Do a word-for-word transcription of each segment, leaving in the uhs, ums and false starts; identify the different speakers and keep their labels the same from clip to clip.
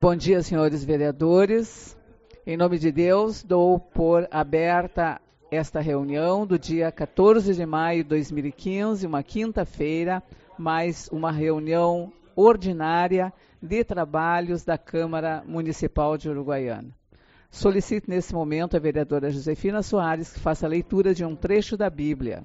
Speaker 1: Bom dia, senhores vereadores. Em nome de Deus, dou por aberta esta reunião do dia quatorze de maio de dois mil e quinze, uma quinta-feira, mais uma reunião ordinária de trabalhos da Câmara Municipal de Uruguaiana. Solicito nesse momento a vereadora Josefina Soares que faça a leitura de um trecho da Bíblia.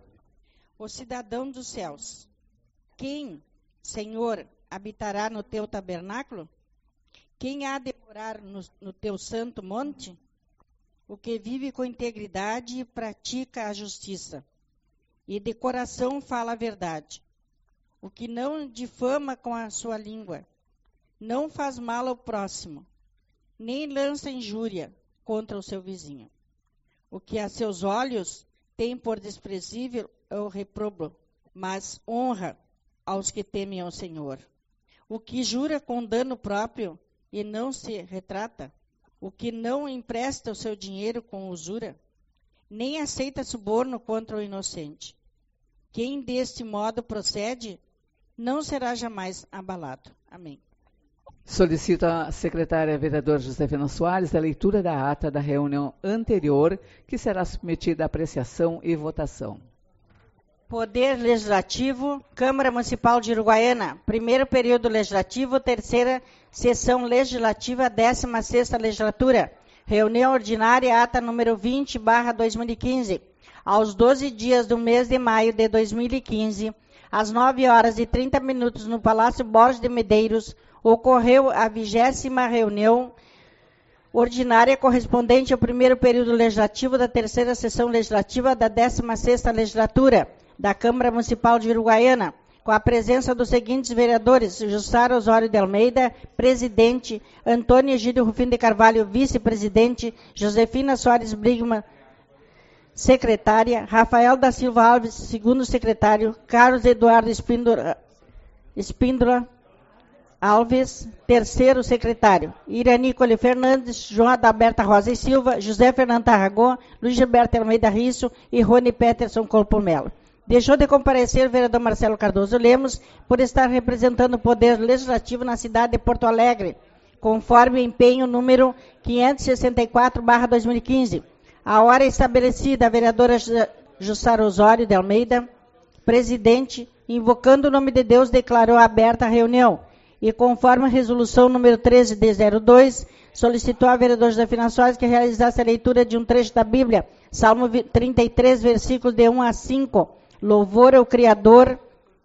Speaker 2: O cidadão dos céus, quem, Senhor, habitará no teu tabernáculo? Quem há de morar no, no teu santo monte? O que vive com integridade e pratica a justiça, e de coração fala a verdade. O que não difama com a sua língua, não faz mal ao próximo, nem lança injúria contra o seu vizinho. O que a seus olhos tem por desprezível é o reprobo, mas honra aos que temem ao Senhor. O que jura com dano próprio e não se retrata, o que não empresta o seu dinheiro com usura, nem aceita suborno contra o inocente. Quem deste modo procede, não será jamais abalado. Amém.
Speaker 1: Solicito à secretária vereadora Josefina Soares a leitura da ata da reunião anterior, que será submetida à apreciação e votação.
Speaker 2: Poder Legislativo, Câmara Municipal de Uruguaiana, primeiro período legislativo, terceira sessão legislativa, décima sexta legislatura, reunião ordinária, ata número vinte, barra dois mil e quinze, aos doze dias do mês de maio de dois mil e quinze, às nove horas e trinta minutos, no Palácio Borges de Medeiros, ocorreu a vigésima reunião ordinária correspondente ao primeiro período legislativo da terceira sessão legislativa da décima sexta legislatura da Câmara Municipal de Uruguaiana, com a presença dos seguintes vereadores: Jussara Osório de Almeida, presidente; Antônio Egídio Rufino de Carvalho, vice-presidente; Josefina Soares Brigman, secretária; Rafael da Silva Alves, segundo secretário; Carlos Eduardo Espíndola, Espíndola Alves, terceiro secretário; Iranicole Fernandes, João Adalberta Rosa e Silva, José Fernando Tarragão, Luiz Gilberto Almeida Risso e Rony Peterson Colpo Melo. Deixou de comparecer o vereador Marcelo Cardoso Lemos por estar representando o Poder Legislativo na cidade de Porto Alegre, conforme o empenho número quinhentos e sessenta e quatro, barra dois mil e quinze. A hora estabelecida, a vereadora Jussara Osório de Almeida, presidente, invocando o nome de Deus, declarou aberta a reunião. E conforme a resolução número treze de zero dois, solicitou a vereadora Josefina Soares que realizasse a leitura de um trecho da Bíblia, Salmo trinta e três, versículos de um a cinco, louvor ao Criador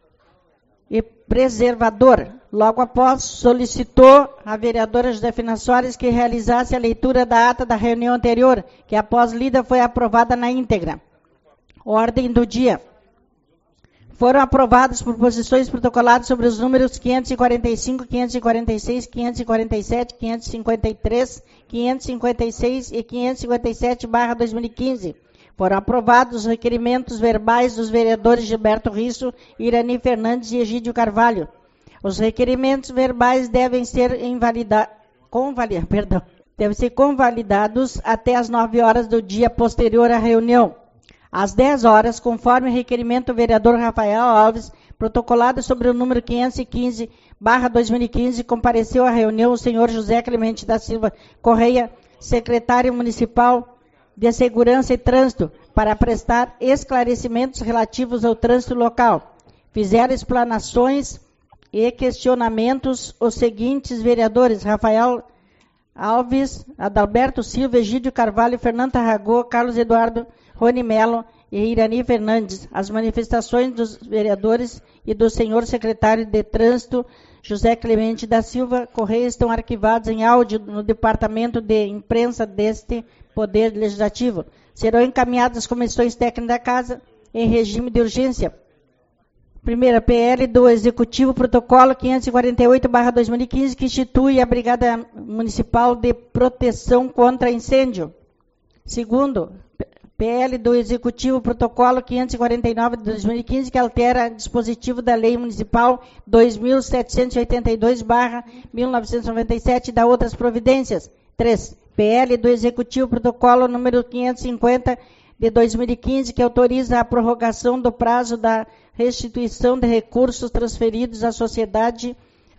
Speaker 2: e preservador. Logo após, solicitou a vereadora Josefina Soares que realizasse a leitura da ata da reunião anterior, que após lida foi aprovada na íntegra. Ordem do dia. Foram aprovadas proposições protocoladas sobre os números quinhentos e quarenta e cinco, quinhentos e quarenta e seis, quinhentos e quarenta e sete, quinhentos e cinquenta e três, quinhentos e cinquenta e seis e quinhentos e cinquenta e sete, barra dois mil e quinze. Foram aprovados os requerimentos verbais dos vereadores Gilberto Risso, Irani Fernandes e Egídio Carvalho. Os requerimentos verbais devem ser invalida... Convalida... Perdão. devem ser convalidados até às nove horas do dia posterior à reunião. Às dez horas, conforme o requerimento do vereador Rafael Alves, protocolado sobre o número quinhentos e quinze, barra dois mil e quinze, compareceu à reunião o senhor José Clemente da Silva Correia, secretário municipal de Segurança e Trânsito, para prestar esclarecimentos relativos ao trânsito local. Fizeram explanações e questionamentos os seguintes vereadores: Rafael Alves, Adalberto Silva, Egídio Carvalho, Fernando Tarragão, Carlos Eduardo, Rony Melo e Irani Fernandes. As manifestações dos vereadores e do senhor secretário de Trânsito, José Clemente da Silva Correia, estão arquivados em áudio no Departamento de Imprensa deste Poder Legislativo. Serão encaminhadas às comissões técnicas da Casa em regime de urgência. Primeira, P L do Executivo, protocolo quinhentos e quarenta e oito, barra dois mil e quinze, que institui a Brigada Municipal de Proteção contra Incêndio. Segundo, P L do Executivo, protocolo quinhentos e quarenta e nove de dois mil e quinze, que altera dispositivo da Lei Municipal dois mil setecentos e oitenta e dois, barra mil novecentos e noventa e sete, e da outras providências. Três, P L do Executivo, protocolo número quinhentos e cinquenta de dois mil e quinze, que autoriza a prorrogação do prazo da restituição de recursos transferidos à sociedade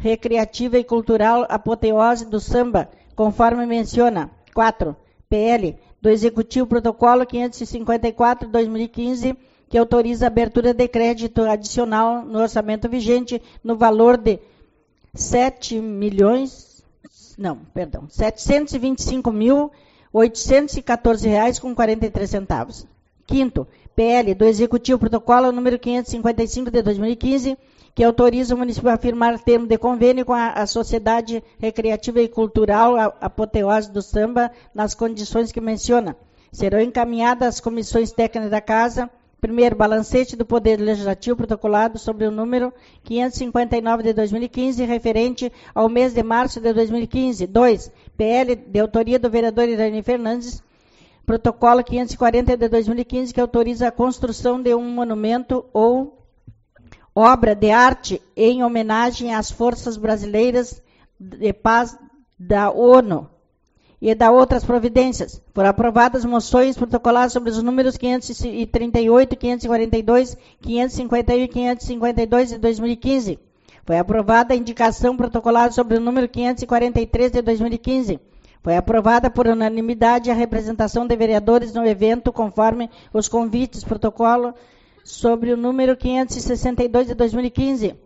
Speaker 2: recreativa e cultural apoteose do samba, conforme menciona. quatro. P L do Executivo Protocolo quinhentos e cinquenta e quatro de dois mil e quinze, que autoriza a abertura de crédito adicional no orçamento vigente no valor de sete milhões, não, perdão, setecentos e vinte e cinco mil, oitocentos e quatorze reais com quarenta e três centavos. Quinto, P L do Executivo Protocolo número quinhentos e cinquenta e cinco de dois mil e quinze, que autoriza o município a firmar termo de convênio com a, a Sociedade Recreativa e Cultural a, Apoteose do Samba nas condições que menciona. Serão encaminhadas às comissões técnicas da Casa. Primeiro, balancete do Poder Legislativo protocolado sobre o número quinhentos e cinquenta e nove de dois mil e quinze, referente ao mês de março de dois mil e quinze. Dois, P L de autoria do vereador Irani Fernandes, protocolo quinhentos e quarenta de dois mil e quinze, que autoriza a construção de um monumento ou obra de arte em homenagem às forças brasileiras de paz da ONU e da outras providências. Foram aprovadas moções protocoladas sobre os números quinhentos e trinta e oito, quinhentos e quarenta e dois, quinhentos e cinquenta e um e quinhentos e cinquenta e dois de dois mil e quinze. Foi aprovada a indicação protocolada sobre o número quinhentos e quarenta e três de dois mil e quinze. Foi aprovada por unanimidade a representação de vereadores no evento, conforme os convites, protocolo sobre o número quinhentos e sessenta e dois de dois mil e quinze.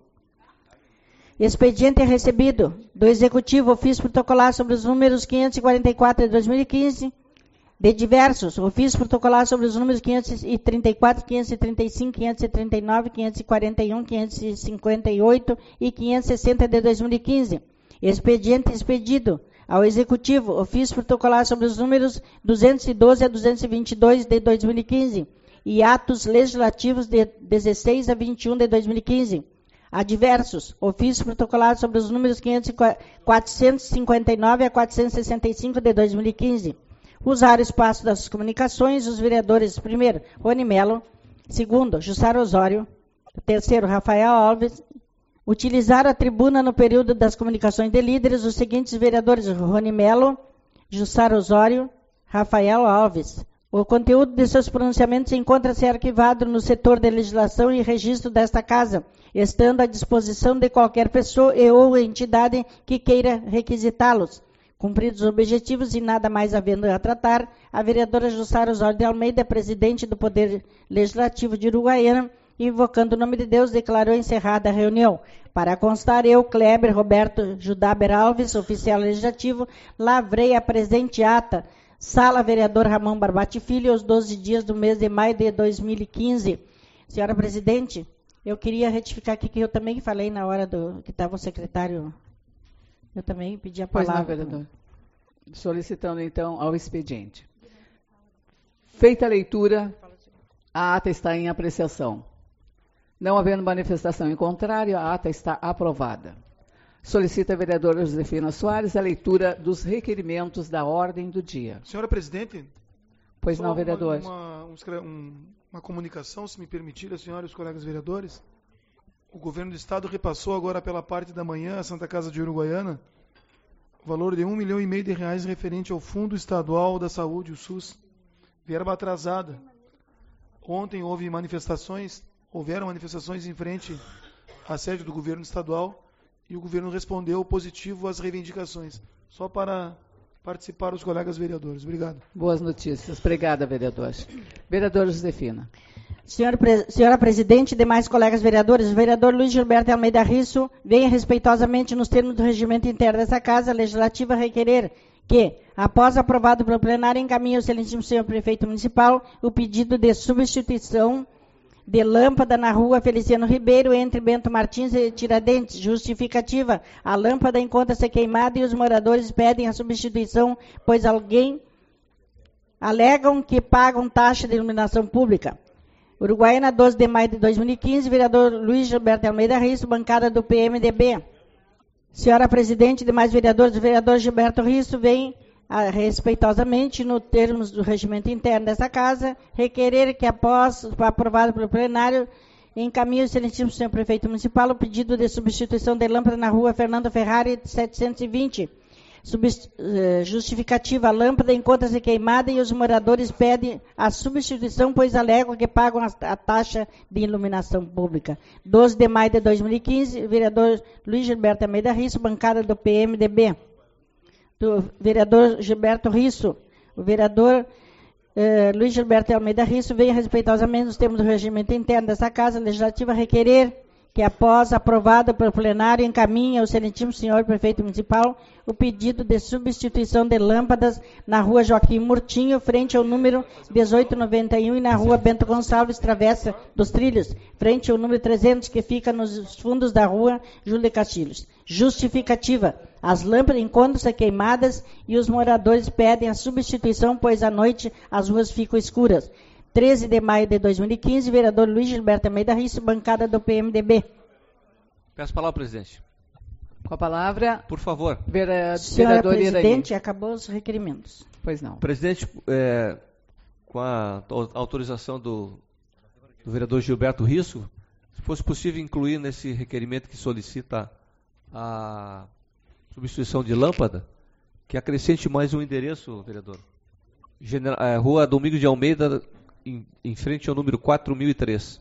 Speaker 2: Expediente recebido do Executivo, ofício protocolar sobre os números quinhentos e quarenta e quatro de dois mil e quinze, de diversos, ofício protocolar sobre os números quinhentos e trinta e quatro, quinhentos e trinta e cinco, quinhentos e trinta e nove, quinhentos e quarenta e um, quinhentos e cinquenta e oito e quinhentos e sessenta de dois mil e quinze. Expediente expedido ao Executivo, ofício protocolar sobre os números duzentos e doze a duzentos e vinte e dois de dois mil e quinze e atos legislativos de dezesseis a vinte e um de dois mil e quinze. Adversos, ofício protocolar sobre os números quatrocentos e cinquenta e nove a quatrocentos e sessenta e cinco de dois mil e quinze. Usar o espaço das comunicações, os vereadores, primeiro, Rony Melo, segundo, Jussara Osório, terceiro, Rafael Alves. Utilizar a tribuna no período das comunicações de líderes, os seguintes vereadores, Rony Melo, Jussara Osório, Rafael Alves. O conteúdo de seus pronunciamentos encontra-se arquivado no setor de legislação e registro desta Casa, estando à disposição de qualquer pessoa e ou entidade que queira requisitá-los. Cumpridos os objetivos e nada mais havendo a tratar, a vereadora Jussara Osório de Almeida, presidente do Poder Legislativo de Uruguaiana, invocando o nome de Deus, declarou encerrada a reunião. Para constar, eu, Kleber Roberto Judaber Alves, oficial legislativo, lavrei a presente ata, Sala Vereador Ramon Barbati Filho, aos doze dias do mês de maio de dois mil e quinze. Senhora Presidente, eu queria retificar aqui que eu também falei na hora do que estava o secretário. Eu também pedi a palavra.
Speaker 1: Pois não, vereador. Solicitando, então, ao expediente. Feita a leitura, a ata está em apreciação. Não havendo manifestação em contrário, a ata está aprovada. Solicita a vereadora Josefina Soares a leitura dos requerimentos da ordem do dia.
Speaker 3: Senhora Presidente?
Speaker 1: Pois não, vereador.
Speaker 3: Uma, uma, um, uma comunicação, se me permitir, a senhora e os colegas vereadores. O governo do Estado repassou agora pela parte da manhã a Santa Casa de Uruguaiana o valor de um milhão e meio de reais referente ao Fundo Estadual da Saúde, o SUS. Verba atrasada. Ontem houve manifestações, houveram manifestações em frente à sede do governo estadual e o governo respondeu positivo às reivindicações. Só para participar os colegas vereadores. Obrigado.
Speaker 1: Boas notícias. Obrigada, vereador. Vereadora Josefina.
Speaker 2: Senhora, senhora Presidente e demais colegas vereadores, o vereador Luiz Gilberto Almeida Risso venha respeitosamente nos termos do regimento interno dessa Casa Legislativa requerer que, após aprovado pelo plenário, encaminhe ao excelentíssimo senhor prefeito municipal o pedido de substituição de lâmpada na rua Feliciano Ribeiro, entre Bento Martins e Tiradentes. Justificativa: a lâmpada encontra-se queimada e os moradores pedem a substituição, pois alguém alegam que pagam taxa de iluminação pública. Uruguaiana, doze de maio de dois mil e quinze, vereador Luiz Gilberto Almeida Risso, bancada do P M D B. Senhora Presidente e demais vereadores, o vereador Gilberto Risso vem a, respeitosamente, no termos do regimento interno dessa Casa, requerer que, após aprovado pelo plenário, encaminhe o excelentíssimo senhor prefeito municipal o pedido de substituição de lâmpada na rua Fernando Ferrari, setecentos e vinte. Subst- eh, justificativa, a lâmpada encontra-se queimada e os moradores pedem a substituição, pois alegam que pagam a, a taxa de iluminação pública. doze de maio de dois mil e quinze, vereador Luiz Gilberto Almeida Risso, bancada do P M D B. Do vereador Gilberto Risso, o vereador eh, Luiz Gilberto Almeida Risso vem respeitosamente nos termos do regimento interno dessa Casa Legislativa requerer que, após aprovado pelo plenário, encaminhe ao excelentíssimo senhor prefeito municipal o pedido de substituição de lâmpadas na rua Joaquim Murtinho, frente ao número dezoito noventa e um, e na rua Bento Gonçalves, travessa dos Trilhos, frente ao número trezentos, que fica nos fundos da rua Júlia Castilhos. Justificativa. As lâmpadas encontram-se queimadas e os moradores pedem a substituição, pois à noite as ruas ficam escuras. treze de maio de dois mil e quinze, vereador Luiz Gilberto Almeida Risso, bancada do P M D B.
Speaker 4: Peço a palavra, presidente.
Speaker 1: Com a palavra,
Speaker 4: Por favor.
Speaker 1: vera,
Speaker 2: Senhora
Speaker 1: vereador
Speaker 2: presidente,
Speaker 1: Irani.
Speaker 2: acabou os requerimentos.
Speaker 1: Pois não.
Speaker 4: Presidente, é, com a autorização do, do vereador Gilberto Risso, se fosse possível incluir nesse requerimento que solicita a substituição de lâmpada, que acrescente mais um endereço, vereador. General, é, Rua Domingos de Almeida, em, em frente ao número quatro mil e três.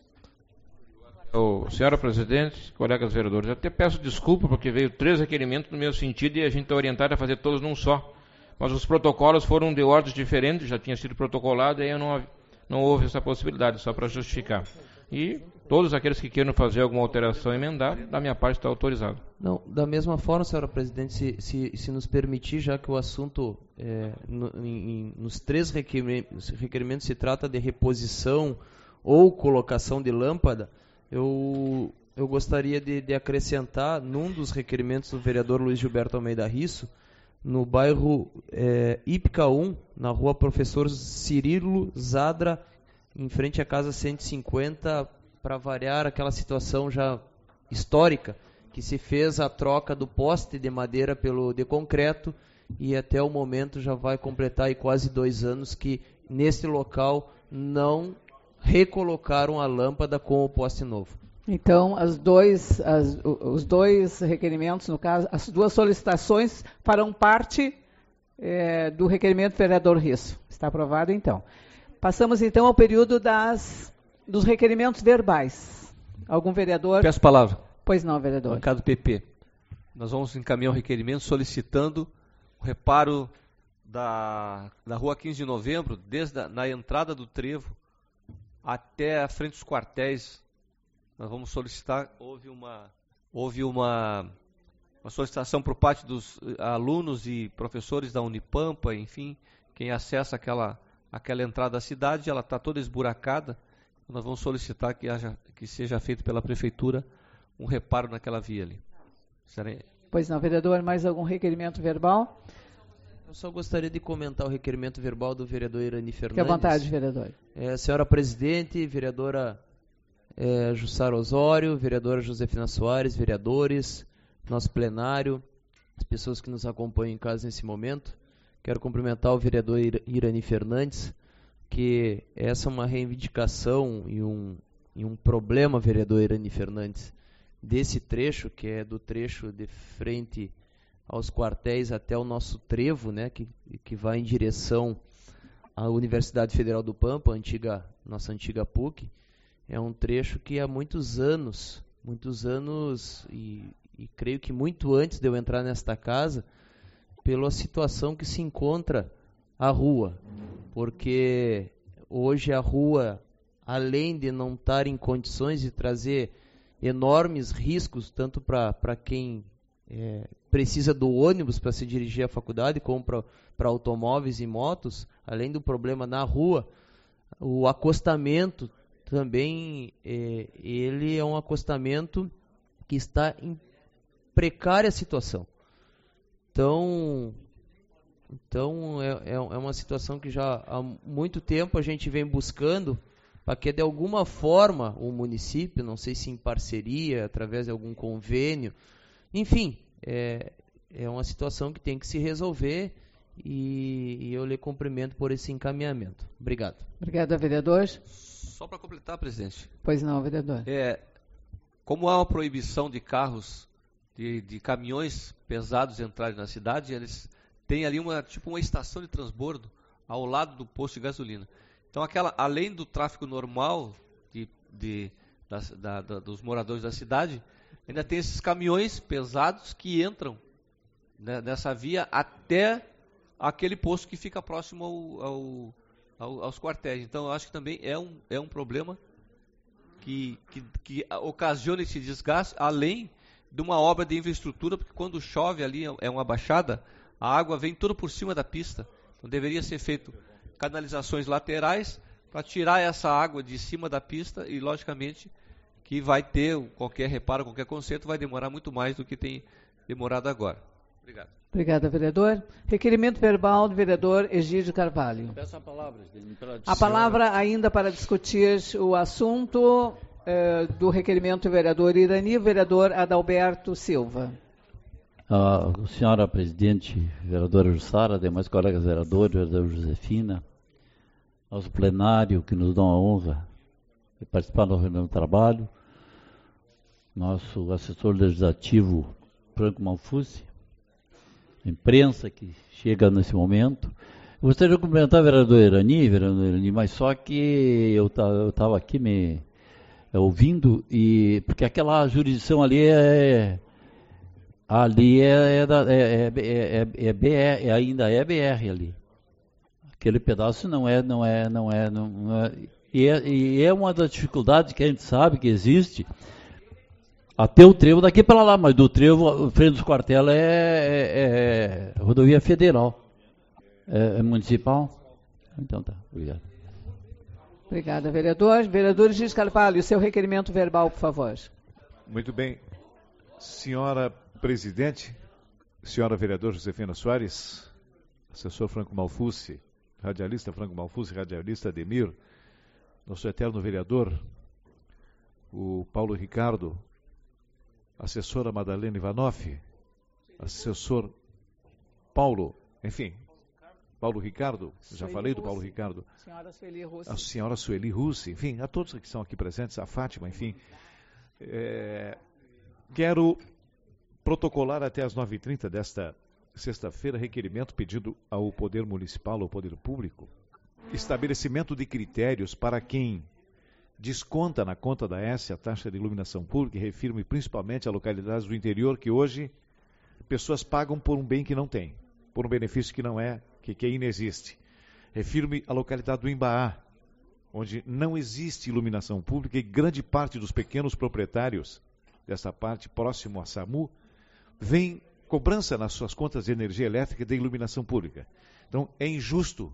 Speaker 5: Oh, senhora presidente, colegas vereadores, eu até peço desculpa porque veio três requerimentos no meu sentido e a gente está orientado a fazer todos num só. Mas os protocolos foram de ordens diferentes, já tinha sido protocolado e aí não, não houve essa possibilidade, só para justificar. E todos aqueles que queiram fazer alguma alteração emendar, da minha parte está autorizado.
Speaker 6: Não, da mesma forma, senhora presidente, se, se, se nos permitir, já que o assunto, é, no, em, nos três requerimentos, requerimentos se trata de reposição ou colocação de lâmpada, eu, eu gostaria de, de acrescentar, num dos requerimentos do vereador Luiz Gilberto Almeida Risso, no bairro é, Ípica um, na rua Professor Cirilo Zadra, em frente à Casa cento e cinquenta, para variar aquela situação já histórica, que se fez a troca do poste de madeira pelo de concreto, e até o momento já vai completar aí quase dois anos que neste local não recolocaram a lâmpada com o poste novo.
Speaker 1: Então, as dois, as, os dois requerimentos, no caso, as duas solicitações farão parte é, do requerimento do vereador Risso. Está aprovado, então. Passamos, então, ao período das, dos requerimentos verbais. Algum vereador?
Speaker 4: Peço a palavra.
Speaker 1: Pois não, vereador.
Speaker 4: Bancada do P P. Nós vamos encaminhar um requerimento solicitando o reparo da, da rua quinze de novembro, desde a, na entrada do trevo até a frente dos quartéis. Nós vamos solicitar, houve uma, houve uma, uma solicitação por parte dos alunos e professores da Unipampa, enfim, quem acessa aquela, aquela entrada da cidade, ela está toda esburacada. Nós vamos solicitar que, haja, que seja feito pela Prefeitura um reparo naquela via ali. Serei...
Speaker 1: Pois não, vereador, mais algum requerimento verbal?
Speaker 6: Eu só gostaria de comentar o requerimento verbal do vereador Irani Fernandes.
Speaker 1: Fique à vontade, vereador.
Speaker 6: É, senhora presidente, vereadora é, Jussara Osório, vereadora Josefina Soares, vereadores, nosso plenário, as pessoas que nos acompanham em casa nesse momento. Quero cumprimentar o vereador Irani Fernandes, que essa é uma reivindicação e um, e um problema, vereador Irani Fernandes, desse trecho, que é do trecho de frente aos quartéis até o nosso trevo, né, que, que vai em direção à Universidade Federal do Pampa, antiga, nossa antiga P U C. É um trecho que há muitos anos, muitos anos, e, e creio que muito antes de eu entrar nesta casa, pela situação que se encontra a rua, porque hoje a rua, além de não estar em condições de trazer enormes riscos, tanto para quem é, precisa do ônibus para se dirigir à faculdade, como para automóveis e motos, além do problema na rua, o acostamento também, é, ele é um acostamento que está em precária situação. Então, então é, é uma situação que já há muito tempo a gente vem buscando para que de alguma forma o município, não sei se em parceria, através de algum convênio, enfim, é, é uma situação que tem que se resolver e, e eu lhe cumprimento por esse encaminhamento. Obrigado.
Speaker 1: Obrigado, vereador.
Speaker 4: Só para completar, presidente.
Speaker 1: Pois não, vereador.
Speaker 4: É, como há uma proibição de carros de, de caminhões pesados entrarem na cidade, eles têm ali uma, tipo uma estação de transbordo ao lado do posto de gasolina. Então, aquela, além do tráfego normal de, de, das, da, da, dos moradores da cidade, ainda tem esses caminhões pesados que entram, né, nessa via até aquele posto que fica próximo ao, ao, ao, aos quartéis. Então, eu acho que também é um, é um problema que, que, que ocasiona esse desgaste, além de uma obra de infraestrutura, porque quando chove ali, é uma baixada, a água vem toda por cima da pista. Então, deveria ser feito canalizações laterais para tirar essa água de cima da pista e, logicamente, que vai ter qualquer reparo, qualquer conserto, vai demorar muito mais do que tem demorado agora. Obrigado.
Speaker 1: Obrigada, vereador. Requerimento verbal do vereador Egídio Carvalho.
Speaker 7: Peço a palavra.
Speaker 1: A palavra ainda para discutir o assunto eh, do requerimento do vereador Irani, vereador Adalberto Silva.
Speaker 7: Ah, senhora presidente, vereadora Jussara, demais colegas vereadores, vereadora Josefina, nosso plenário que nos dá a honra de participar da reunião do trabalho, nosso assessor legislativo Franco Malfucci, imprensa que chega nesse momento. Eu gostaria de cumprimentar o vereador Irani, vereador Irani, mas só que eu estava aqui me é, ouvindo, e porque aquela jurisdição ali é ali é, é, da, é, é, é, é B R, ainda é B R ali. Aquele pedaço não é, não é, não é, não é, e é, e é uma das dificuldades que a gente sabe que existe. Até o trevo daqui para lá, mas do trevo, o frente dos quartéis é, é, é rodovia federal, é, é municipal. Então tá, obrigado.
Speaker 1: Obrigada, vereador. Vereador Gis Carvalho, o seu requerimento verbal, por favor.
Speaker 8: Muito bem. Senhora presidente, senhora vereadora Josefina Soares, assessor Franco Malfucci, radialista Franco Malfucci, radialista Ademir, nosso eterno vereador, o Paulo Ricardo, assessora Madalena Ivanoff, assessor Paulo, enfim, Paulo Ricardo, já falei do Paulo Ricardo,
Speaker 1: senhora Sueli Russi.
Speaker 8: A senhora Sueli Russi, enfim, a todos que estão aqui presentes, a Fátima, enfim. É, quero protocolar até às nove e trinta desta sexta-feira requerimento pedido ao Poder Municipal, ao Poder Público, estabelecimento de critérios para quem desconta na conta da S a taxa de iluminação pública, e refirme principalmente a localidades do interior que hoje pessoas pagam por um bem que não tem, por um benefício que não é, que, que inexiste. Refirme a localidade do Imbaá, onde não existe iluminação pública e grande parte dos pequenos proprietários dessa parte próximo a SAMU vem cobrança nas suas contas de energia elétrica de iluminação pública. Então é injusto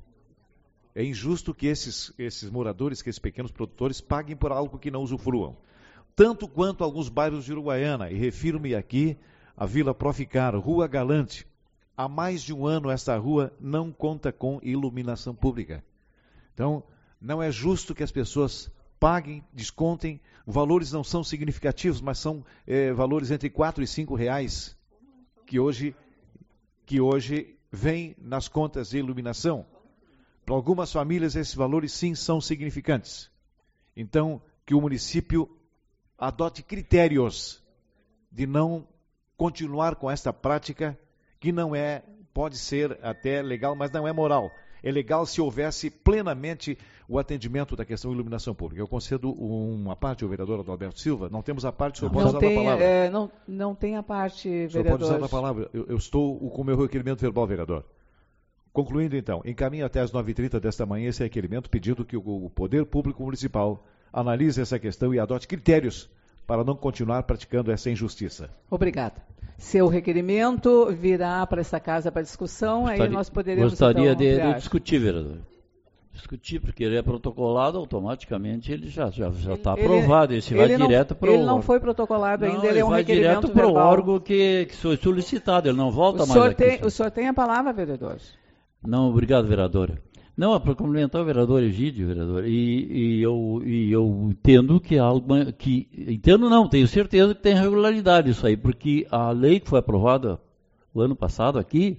Speaker 8: É injusto que esses, esses moradores, que esses pequenos produtores, paguem por algo que não usufruam. Tanto quanto alguns bairros de Uruguaiana, e refiro-me aqui à Vila Proficar, Rua Galante. Há mais de um ano esta rua não conta com iluminação pública. Então, não é justo que as pessoas paguem, descontem, valores não são significativos, mas são é, valores entre quatro e cinco reais que hoje, que hoje vêm nas contas de iluminação. Para algumas famílias, esses valores sim são significantes. Então, que o município adote critérios de não continuar com esta prática, que não é, pode ser até legal, mas não é moral. É legal se houvesse plenamente o atendimento da questão de iluminação pública. Eu concedo uma parte ao vereador Adalberto Silva. Não temos a parte, o senhor pode
Speaker 1: não
Speaker 8: usar
Speaker 1: tem,
Speaker 8: a palavra.
Speaker 1: É, não, não tem a parte, vereador.
Speaker 8: O senhor pode usar a palavra. Eu, eu estou com o meu requerimento verbal, vereador. Concluindo, então, encaminho até às nove e trinta desta manhã esse requerimento, pedindo que o Poder Público Municipal analise essa questão e adote critérios para não continuar praticando essa injustiça.
Speaker 1: Obrigada. Seu requerimento virá para esta casa para discussão, gostaria, aí nós poderemos
Speaker 7: Gostaria
Speaker 1: então,
Speaker 7: de, de discutir, vereador. Discutir, porque ele é protocolado, automaticamente ele já já já está aprovado, ele, ele vai
Speaker 1: não,
Speaker 7: direto para o
Speaker 1: Ele não foi protocolado ainda,
Speaker 7: não,
Speaker 1: ele, ele é um
Speaker 7: vai
Speaker 1: requerimento
Speaker 7: direto para o
Speaker 1: verbal.
Speaker 7: órgão que, que foi solicitado, ele não volta
Speaker 1: o
Speaker 7: mais aqui.
Speaker 1: Tem, o senhor tem a palavra, vereador?
Speaker 7: Não, obrigado, vereadora. Não, é para complementar o vereador Egídio, vereador, e, e, eu, e eu entendo que há alguma, que, entendo não, tenho certeza que tem regularidade isso aí, porque a lei que foi aprovada o ano passado aqui,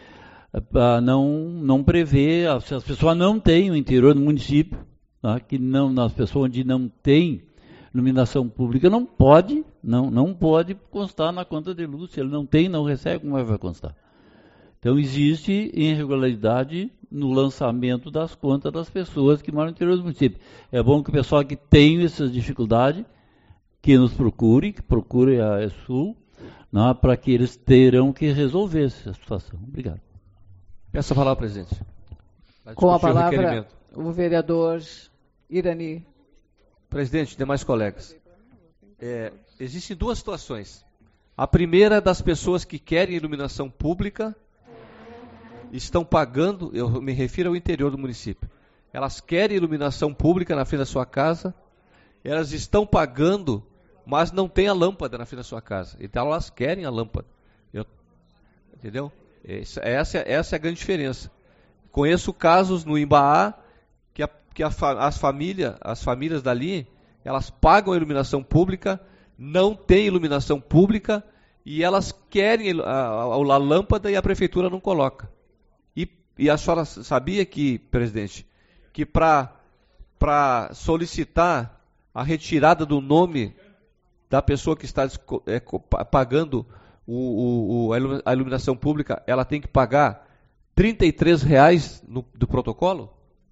Speaker 7: não, não prevê, se as pessoas não têm o interior do município, tá, que não, nas pessoas onde não tem iluminação pública, não pode Não, não pode constar na conta de luz. Se ele não tem, não recebe, como é que vai constar? Então existe irregularidade no lançamento das contas das pessoas que moram no interior do município. É bom que o pessoal que tem essas dificuldades, que nos procure, que procure a ESUL, né, para que eles terão que resolver essa situação. Obrigado.
Speaker 4: Peço a palavra, presidente.
Speaker 1: Com a palavra, o vereador Irani.
Speaker 4: Presidente, demais colegas. É, existem duas situações. A primeira é das pessoas que querem iluminação pública, estão pagando, eu me refiro ao interior do município, elas querem iluminação pública na frente da sua casa, elas estão pagando, mas não tem a lâmpada na frente da sua casa. Então elas querem a lâmpada. Eu, entendeu? Essa, essa, essa é a grande diferença. Conheço casos no Imbaá que, a, que a, as, família, as famílias dali, elas pagam a iluminação pública, não tem iluminação pública e elas querem a, a, a lâmpada e a prefeitura não coloca. E, e a senhora sabia que, presidente, que para solicitar a retirada do nome da pessoa que está é, pagando o, o, a iluminação pública, ela tem que pagar trinta e três reais no, do protocolo?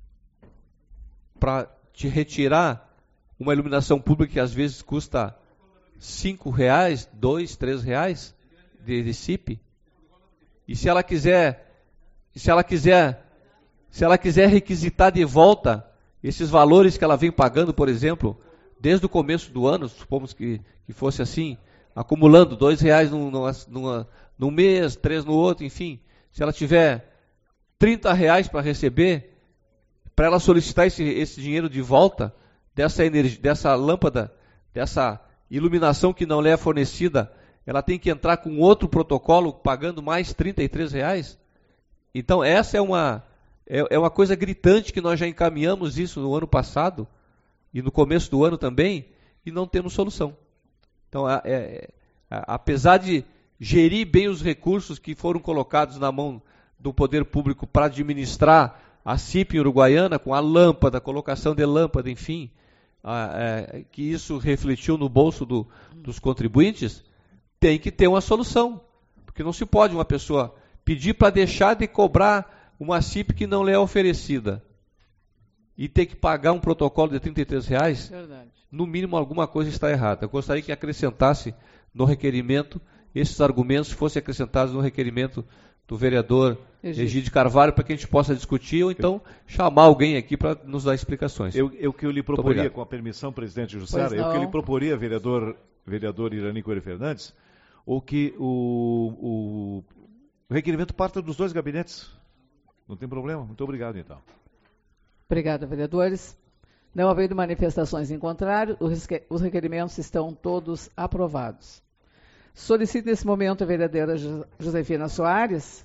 Speaker 4: Para te retirar uma iluminação pública que às vezes custa cinco reais, dois, três reais de, de C I P? E se ela quiser... Se ela quiser, se ela quiser requisitar de volta esses valores que ela vem pagando, por exemplo, desde o começo do ano, supomos que, que fosse assim, acumulando dois reais num, numa, num mês, três no outro, enfim, se ela tiver trinta reais para receber, para ela solicitar esse, esse dinheiro de volta, dessa, energia, dessa lâmpada, dessa iluminação que não lhe é fornecida, ela tem que entrar com outro protocolo pagando mais trinta e três reais? Então essa é uma, é, é uma coisa gritante que nós já encaminhamos isso no ano passado e no começo do ano também e não temos solução. Então, é, é, apesar de gerir bem os recursos que foram colocados na mão do poder público para administrar a C I P em Uruguaiana, com a lâmpada, colocação de lâmpada, enfim, a, é, que isso refletiu no bolso do, dos contribuintes, tem que ter uma solução. Porque não se pode uma pessoa pedir para deixar de cobrar uma C I P que não lhe é oferecida e ter que pagar um protocolo de trinta e três reais, verdade. No mínimo alguma coisa está errada. Eu gostaria que acrescentasse no requerimento, esses argumentos fossem acrescentados no requerimento do vereador Egídio Carvalho, para que a gente possa discutir, ou então chamar alguém aqui para nos dar explicações.
Speaker 8: Eu, eu que eu lhe proporia, com a permissão, presidente Jussara, eu que lhe proporia, vereador, vereador Irani Coelho Fernandes, ou que o, o O requerimento parta dos dois gabinetes. Não tem problema. Muito obrigado, então.
Speaker 1: Obrigada, vereadores. Não havendo manifestações em contrário, os requerimentos estão todos aprovados. Solicito nesse momento a vereadora Josefina Soares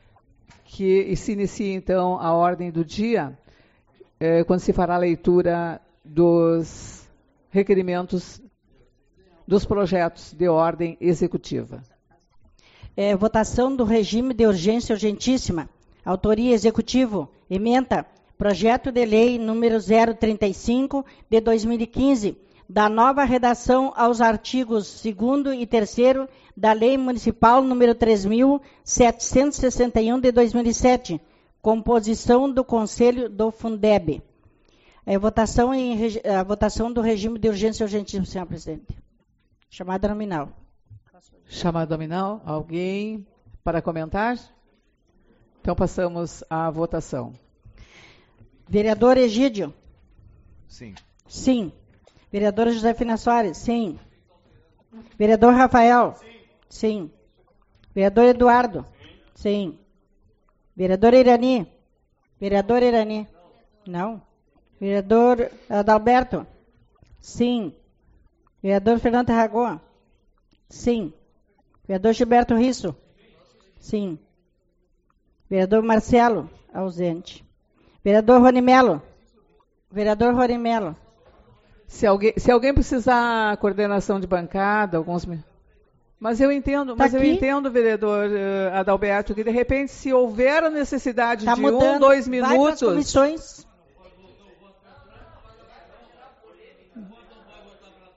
Speaker 1: que se inicie, então, a ordem do dia, eh, quando se fará a leitura dos requerimentos dos projetos de ordem executiva.
Speaker 2: É, votação do regime de urgência urgentíssima. Autoria executivo. Ementa. Projeto de lei número zero trinta e cinco de dois mil e quinze, da nova redação aos artigos segundo e terceiro da Lei Municipal número três mil setecentos e sessenta e um de dois mil e sete. Composição do Conselho do Fundeb. É, votação, em, a votação do regime de urgência urgentíssima, senhor presidente. Chamada nominal.
Speaker 1: Chamada nominal. Alguém para comentar? Então passamos à votação.
Speaker 2: Vereador Egídio?
Speaker 8: Sim.
Speaker 2: Sim. Vereadora Josefina Soares? Sim. Vereador Rafael? Sim. Sim. Vereador Eduardo? Sim. Sim. Vereador Irani? Vereador Irani? Não. Não. Vereador Adalberto? Sim. Vereador Fernando Tarragó? Sim. Vereador Gilberto Risso? Sim. Vereador Marcelo? Ausente. Vereador Rony Melo? Vereador Rony Melo?
Speaker 1: Se alguém, se alguém precisar coordenação de bancada, alguns... Mas eu entendo, tá mas aqui? eu entendo, vereador uh, Adalberto, que de repente, se houver a necessidade tá de mudando. um, dois minutos... Vai para as
Speaker 2: comissões.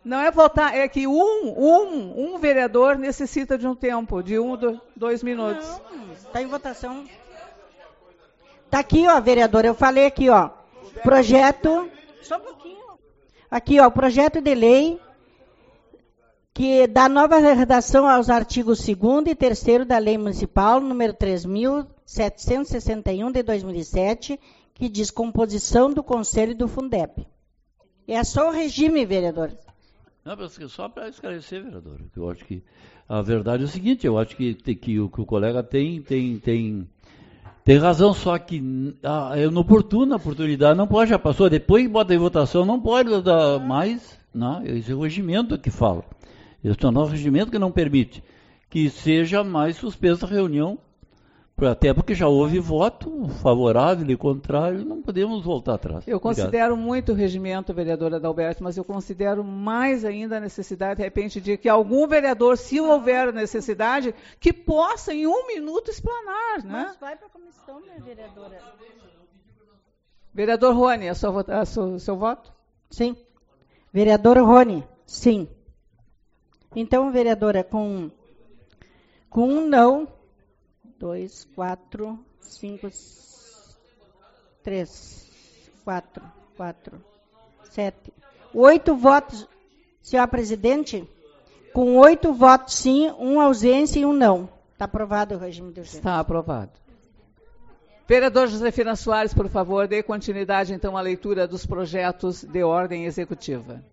Speaker 1: Não é votar, é que um, um, um vereador necessita de um tempo, de um, do, dois minutos.
Speaker 2: Não, está em votação. Está aqui, ó, vereador, eu falei aqui, ó, projeto, só um pouquinho. Aqui, ó, projeto de lei que dá nova redação aos artigos segundo e terceiro da Lei Municipal, número três mil setecentos e sessenta e um, de dois mil e sete, que diz composição do Conselho do Fundeb. É só o regime, vereador.
Speaker 7: Não, só para esclarecer, vereador, que eu acho que a verdade é o seguinte, eu acho que, que, que, o, que o colega tem, tem, tem, tem razão, só que a, é inoportuna oportunidade, não pode, já passou, depois que bota em votação, não pode dar mais, não, esse é o regimento que fala. Esse é o nosso regimento que não permite que seja mais suspensa a reunião, até porque já houve voto favorável e contrário, não podemos voltar atrás.
Speaker 1: Eu
Speaker 7: Obrigado.
Speaker 1: considero muito o regimento, vereadora Adalberto, mas eu considero mais ainda a necessidade, de repente, de que algum vereador, se houver necessidade, que possa em um minuto explanar, né?
Speaker 2: Mas vai para a comissão, minha vereadora.
Speaker 1: Vereador Rony, a sua, a sua, seu voto?
Speaker 2: Sim. Vereador Rony, sim. Então, vereadora, com, com um não, dois, quatro, cinco, três, quatro, quatro, sete, oito votos, senhor presidente, com oito votos sim, um ausência e um não. Está aprovado o regime de urgência.
Speaker 1: Está aprovado. Vereador Josefina Soares, por favor, dê continuidade, então, à leitura dos projetos de ordem executiva.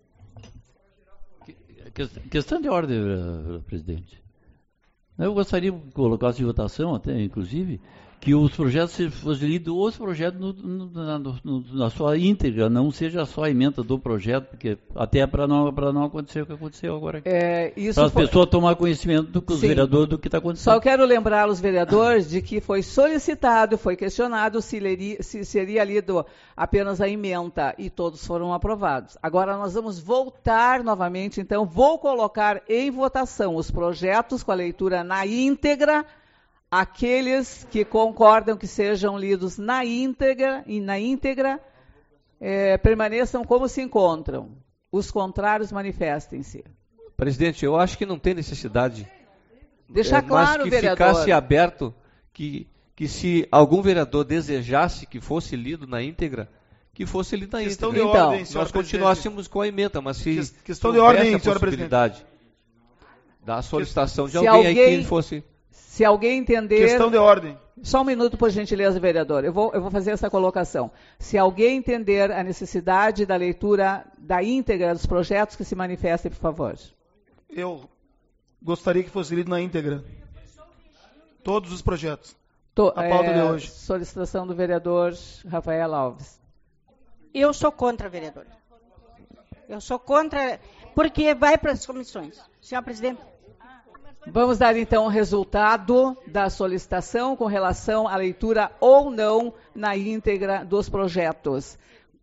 Speaker 7: Questão de ordem, presidente. Eu gostaria de colocar em votação, até, inclusive, que os projetos fossem lidos, os projetos no, no, na, no, na sua íntegra, não seja só a emenda do projeto, porque até para não, para não acontecer o que aconteceu agora aqui.
Speaker 1: É,
Speaker 7: para as
Speaker 1: foi...
Speaker 7: pessoas tomar conhecimento do que os
Speaker 1: Sim.
Speaker 7: vereadores do que está acontecendo.
Speaker 1: Só quero lembrar os vereadores de que foi solicitado, foi questionado se, leria, se seria lido apenas a emenda e todos foram aprovados. Agora nós vamos voltar novamente, então vou colocar em votação os projetos com a leitura na íntegra. Aqueles que concordam que sejam lidos na íntegra, e na íntegra é, permaneçam como se encontram. Os contrários manifestem-se.
Speaker 4: Presidente, eu acho que não tem necessidade.
Speaker 1: Deixar
Speaker 4: é,
Speaker 1: claro,
Speaker 4: mas que
Speaker 1: vereador.
Speaker 4: ficasse aberto, que, que se algum vereador desejasse que fosse lido na íntegra, que fosse lido na
Speaker 3: Questão
Speaker 4: íntegra.
Speaker 3: de
Speaker 1: então,
Speaker 3: ordem, senhor
Speaker 4: nós
Speaker 3: presidente.
Speaker 4: continuássemos com a emenda, mas se
Speaker 3: Questão de ordem,
Speaker 4: a
Speaker 3: senhor
Speaker 4: possibilidade da solicitação de
Speaker 1: Se
Speaker 4: alguém,
Speaker 1: alguém-
Speaker 4: aí que fosse...
Speaker 1: Se alguém entender...
Speaker 3: Questão de ordem.
Speaker 1: Só um minuto, por gentileza, vereador. Eu vou, eu vou fazer essa colocação. Se alguém entender a necessidade da leitura da íntegra dos projetos, que se manifeste, por favor.
Speaker 3: Eu gostaria que fosse lido na íntegra. Todos os projetos.
Speaker 1: To,
Speaker 3: A pauta
Speaker 1: é,
Speaker 3: de hoje.
Speaker 1: Solicitação do vereador Rafael Alves.
Speaker 2: Eu sou contra, vereador. Eu sou contra, porque vai para as comissões. Senhor presidente.
Speaker 1: Vamos dar, então, o resultado da solicitação com relação à leitura ou não na íntegra dos projetos.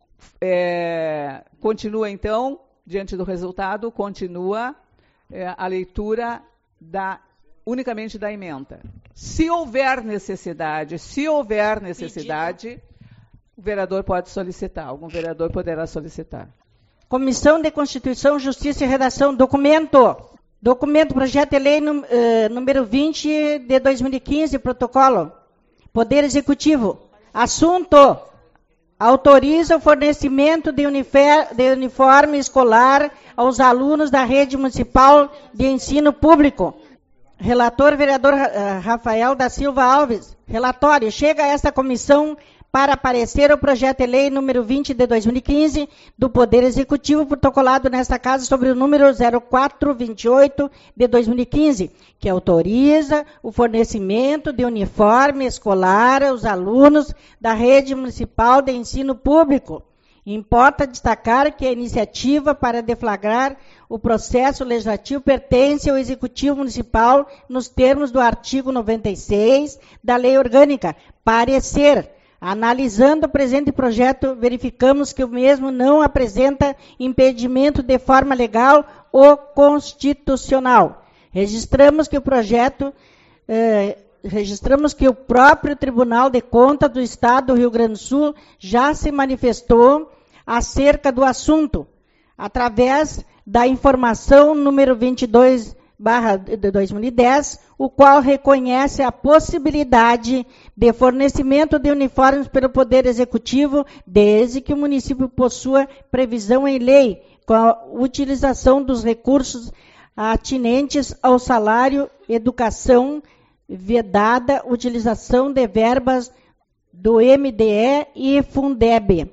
Speaker 1: É, continua, então, diante do resultado, continua é, a leitura da, unicamente da emenda. Se houver necessidade, se houver necessidade, Pedido. o vereador pode solicitar, algum vereador poderá solicitar.
Speaker 2: Comissão de Constituição, Justiça e Redação, documento. Documento, projeto de lei número vinte de dois mil e quinze, protocolo. Poder Executivo. Assunto. Autoriza o fornecimento de, unifer, de uniforme escolar aos alunos da rede municipal de ensino público. Relator, vereador Rafael da Silva Alves. Relatório. Chega a esta comissão para aparecer o projeto de lei número vinte de dois mil e quinze do Poder Executivo, protocolado nesta casa sobre o número zero quatro vinte e oito de dois mil e quinze, que autoriza o fornecimento de uniforme escolar aos alunos da rede municipal de ensino público. Importa destacar que a iniciativa para deflagrar o processo legislativo pertence ao Executivo Municipal nos termos do artigo noventa e seis da Lei Orgânica. Parecer. Analisando o presente projeto, verificamos que o mesmo não apresenta impedimento de forma legal ou constitucional. Registramos que o projeto, eh, registramos que o próprio Tribunal de Contas do Estado do Rio Grande do Sul já se manifestou acerca do assunto, através da Informação número vinte e dois barra dois mil e dez, o qual reconhece a possibilidade de fornecimento de uniformes pelo Poder Executivo, desde que o município possua previsão em lei, com a utilização dos recursos atinentes ao salário, educação, vedada utilização de verbas do M D E e Fundeb.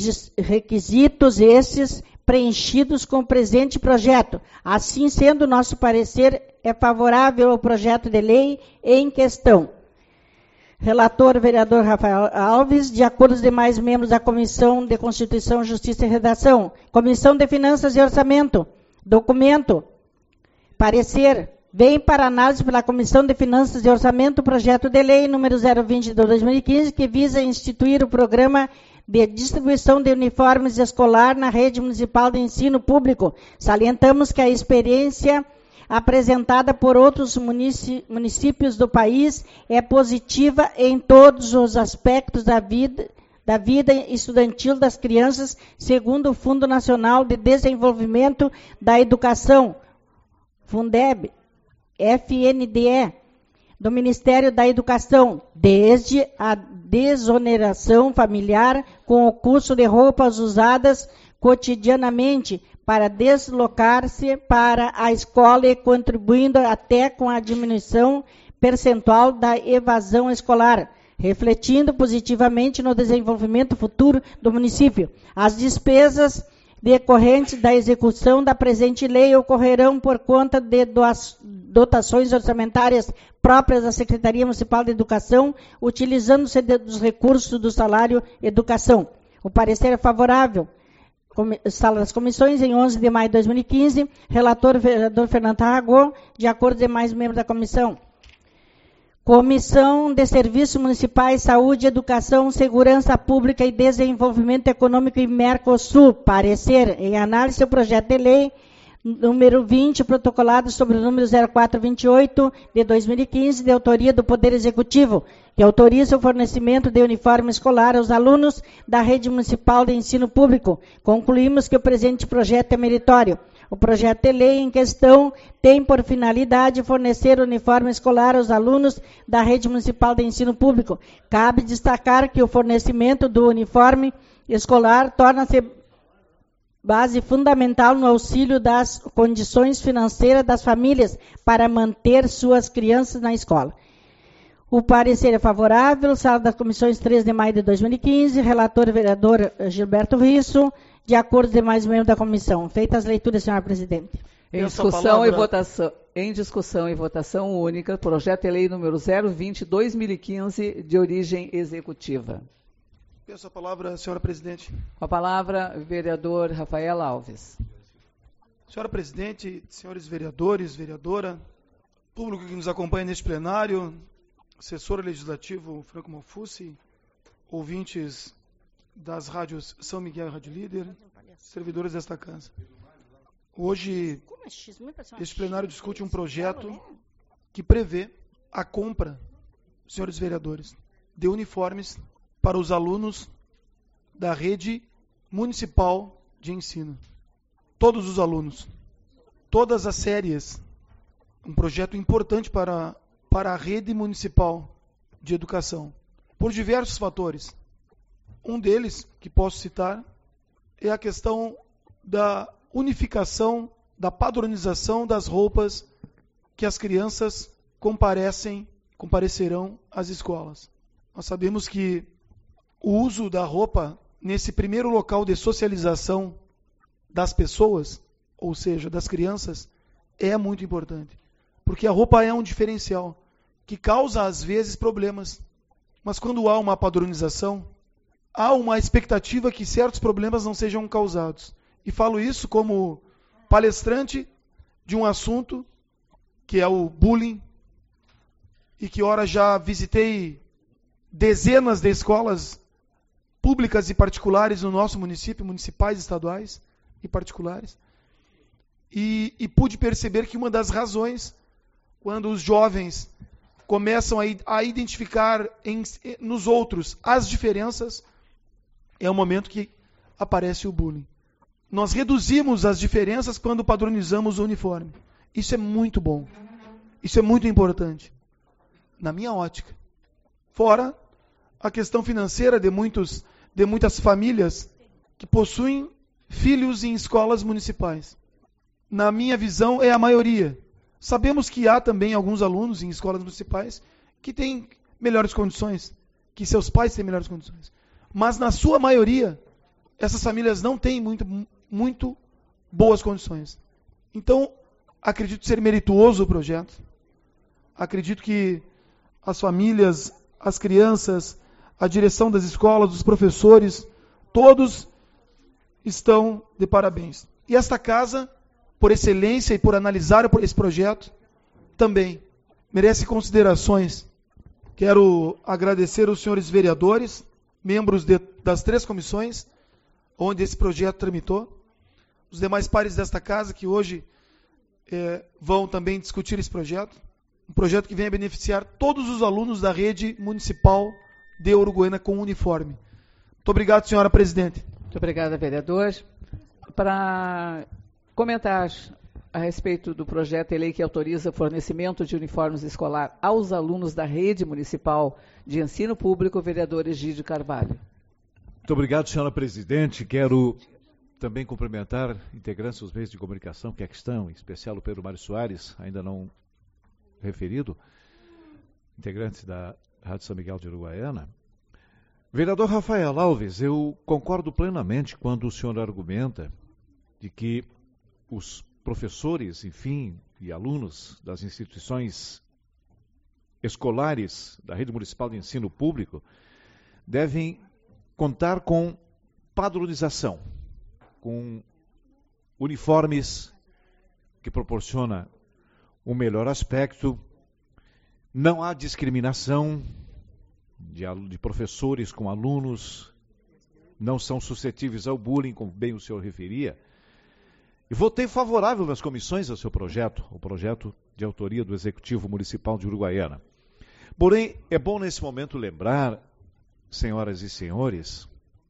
Speaker 2: Requisitos esses preenchidos com o presente projeto. Assim sendo, nosso parecer é favorável ao projeto de lei em questão. Relator, vereador Rafael Alves, de acordo com os demais membros da Comissão de Constituição, Justiça e Redação. Comissão de Finanças e Orçamento. Documento. Parecer. Vem para análise pela Comissão de Finanças e Orçamento o projeto de lei número zero vinte de dois mil e quinze, que visa instituir o programa de distribuição de uniformes escolar na rede municipal de ensino público. Salientamos que a experiência apresentada por outros municípios do país é positiva em todos os aspectos da vida, da vida estudantil das crianças, segundo o Fundo Nacional de Desenvolvimento da Educação, Fundeb, F N D E, do Ministério da Educação, desde a desoneração familiar com o custo de roupas usadas cotidianamente para deslocar-se para a escola e contribuindo até com a diminuição percentual da evasão escolar, refletindo positivamente no desenvolvimento futuro do município. As despesas decorrentes da execução da presente lei ocorrerão por conta de dotações orçamentárias próprias da Secretaria Municipal de Educação, utilizando-se dos recursos do salário educação. O parecer é favorável. Sala das Comissões, em onze de maio de dois mil e quinze, relator vereador Fernando Tarragó, de acordo com demais membros da comissão. Comissão de Serviços Municipais, Saúde, Educação, Segurança Pública e Desenvolvimento Econômico e Mercosul. Parecer em análise o projeto de lei número vinte, protocolado sobre o número zero quatro vinte e oito de dois mil e quinze, de autoria do Poder Executivo, que autoriza o fornecimento de uniforme escolar aos alunos da rede municipal de ensino público. Concluímos que o presente projeto é meritório. O projeto de lei em questão tem por finalidade fornecer uniforme escolar aos alunos da rede municipal de ensino público. Cabe destacar que o fornecimento do uniforme escolar torna-se base fundamental no auxílio das condições financeiras das famílias para manter suas crianças na escola. O parecer é favorável, sala das comissões três de maio de dois mil e quinze, relator vereador Gilberto Risso, de acordo com os demais membros da comissão. Feitas as leituras, senhora presidente.
Speaker 1: Em discussão e votação, em discussão e votação única, projeto de lei número zero vinte de dois mil e quinze, de origem executiva.
Speaker 3: Peço a palavra, senhora presidente.
Speaker 1: Com a palavra, vereador Rafael Alves.
Speaker 3: Senhora presidente, senhores vereadores, vereadora, público que nos acompanha neste plenário, assessor legislativo Franco Malfucci, ouvintes das rádios São Miguel e Rádio Líder, servidores desta casa. Hoje, este plenário discute um projeto que prevê a compra, senhores vereadores, de uniformes para os alunos da rede municipal de ensino. Todos os alunos, todas as séries. Um projeto importante para, para a rede municipal de educação, por diversos fatores. Um deles, que posso citar, é a questão da unificação, da padronização das roupas que as crianças comparecem, comparecerão às escolas. Nós sabemos que o uso da roupa nesse primeiro local de socialização das pessoas, ou seja, das crianças, é muito importante. Porque a roupa é um diferencial que causa, às vezes, problemas. Mas quando há uma padronização, há uma expectativa que certos problemas não sejam causados. E falo isso como palestrante de um assunto que é o bullying, e que ora já visitei dezenas de escolas públicas e particulares no nosso município, municipais, estaduais e particulares, e, e pude perceber que uma das razões, quando os jovens começam a, a identificar em, nos outros as diferenças, é o momento que aparece o bullying. nós reduzimos as diferenças quando padronizamos o uniforme. Isso é muito bom. Isso é muito importante, na minha ótica. Fora a questão financeira de, muitos, de muitas famílias que possuem filhos em escolas municipais. Na minha visão, é a maioria. Sabemos que há também alguns alunos em escolas municipais que têm melhores condições, que seus pais têm melhores condições. Mas, na sua maioria, essas famílias não têm muito, muito boas condições. Então, acredito ser merituoso o projeto. Acredito que as famílias, as crianças, a direção das escolas, os professores, todos estão de parabéns. E esta casa, por excelência e por analisar esse projeto, também merece considerações. Quero agradecer os senhores vereadores, membros de, das três comissões, onde esse projeto tramitou, os demais pares desta casa que hoje é, vão também discutir esse projeto, um projeto que vem a beneficiar todos os alunos da rede municipal de Uruguaiana com uniforme. Muito obrigado, senhora presidente.
Speaker 1: Muito obrigada, vereador. Para comentar a respeito do projeto de lei que autoriza o fornecimento de uniformes escolar aos alunos da rede municipal de ensino público, o vereador Egídio Carvalho.
Speaker 8: Muito obrigado, senhora presidente. Quero também cumprimentar integrantes dos meios de comunicação que aqui estão, em especial o Pedro Mário Soares, ainda não referido, integrante da Rádio São Miguel de Uruguaiana. Vereador Rafael Alves, eu concordo plenamente quando o senhor argumenta de que os professores, enfim, e alunos das instituições escolares da rede municipal de ensino público devem contar com padronização, com uniformes que proporciona um melhor aspecto. Não há discriminação de, de professores com alunos, não são suscetíveis ao bullying, como bem o senhor referia. E votei favorável nas comissões ao seu projeto, o projeto de autoria do Executivo Municipal de Uruguaiana. Porém, é bom nesse momento lembrar, senhoras e senhores,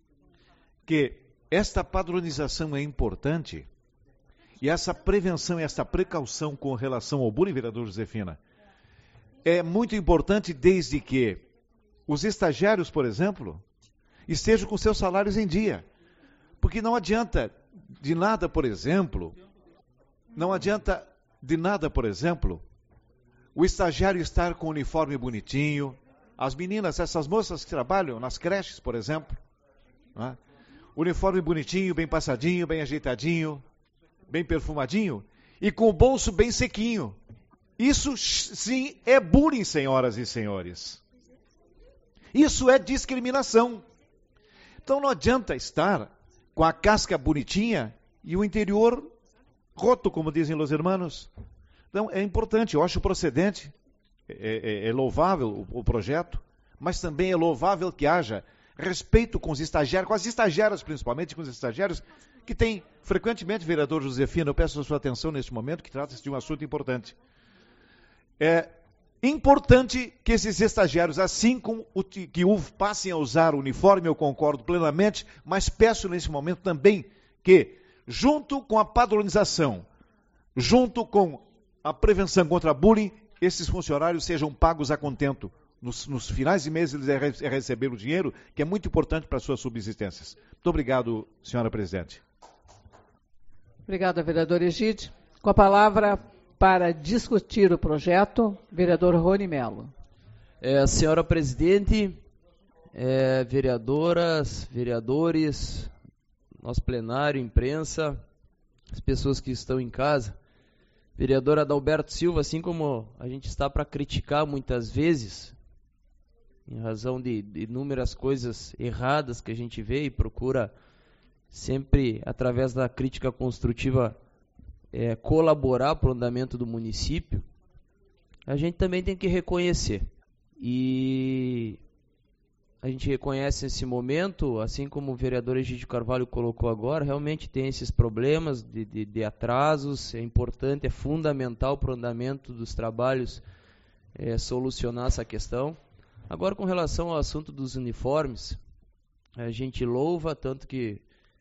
Speaker 8: que esta padronização é importante e essa prevenção e essa precaução com relação ao bullying, vereador Josefina, é muito importante desde que os estagiários, por exemplo, estejam com seus salários em dia. Porque não adianta de nada, por exemplo, não adianta de nada, por exemplo, o estagiário estar com o uniforme bonitinho, as meninas, essas moças que trabalham nas creches, por exemplo, né? Uniforme bonitinho, bem passadinho, bem ajeitadinho, bem perfumadinho, e com o bolso bem sequinho. Isso sim é bullying, senhoras e senhores. Isso é discriminação. Então não adianta estar com a casca bonitinha e o interior roto, como dizem os irmãos. Então é importante, eu acho procedente, é, é, é louvável o, o projeto, mas também é louvável que haja respeito com os estagiários, com as estagiárias principalmente, com os estagiários que tem frequentemente, vereador Josefina, eu peço a sua atenção neste momento, que trata-se de um assunto importante. É importante que esses estagiários, assim como o, que passem a usar o uniforme, eu concordo plenamente, mas peço nesse momento também que, junto com a padronização, junto com a prevenção contra bullying, esses funcionários sejam pagos a contento. Nos, nos finais de mês eles é receber o dinheiro, que é muito importante para as suas subsistências. Muito obrigado, senhora presidente.
Speaker 1: Obrigada, vereador Egídio. Com a palavra para discutir o projeto, vereador Rony Melo.
Speaker 6: É, senhora presidente, é, vereadoras, vereadores, nosso plenário, imprensa, as pessoas que estão em casa. Vereador Adalberto Silva, assim como a gente está para criticar muitas vezes, em razão de, de inúmeras coisas erradas que a gente vê e procura sempre, através da crítica construtiva, é, colaborar para o andamento do município, a gente também tem que reconhecer. E a gente reconhece esse momento, assim como o vereador Egídio Carvalho colocou agora, realmente tem esses problemas de, de, de atrasos, é importante, é fundamental para o andamento dos trabalhos é, solucionar essa questão. Agora, com relação ao assunto dos uniformes, a gente louva, tanto que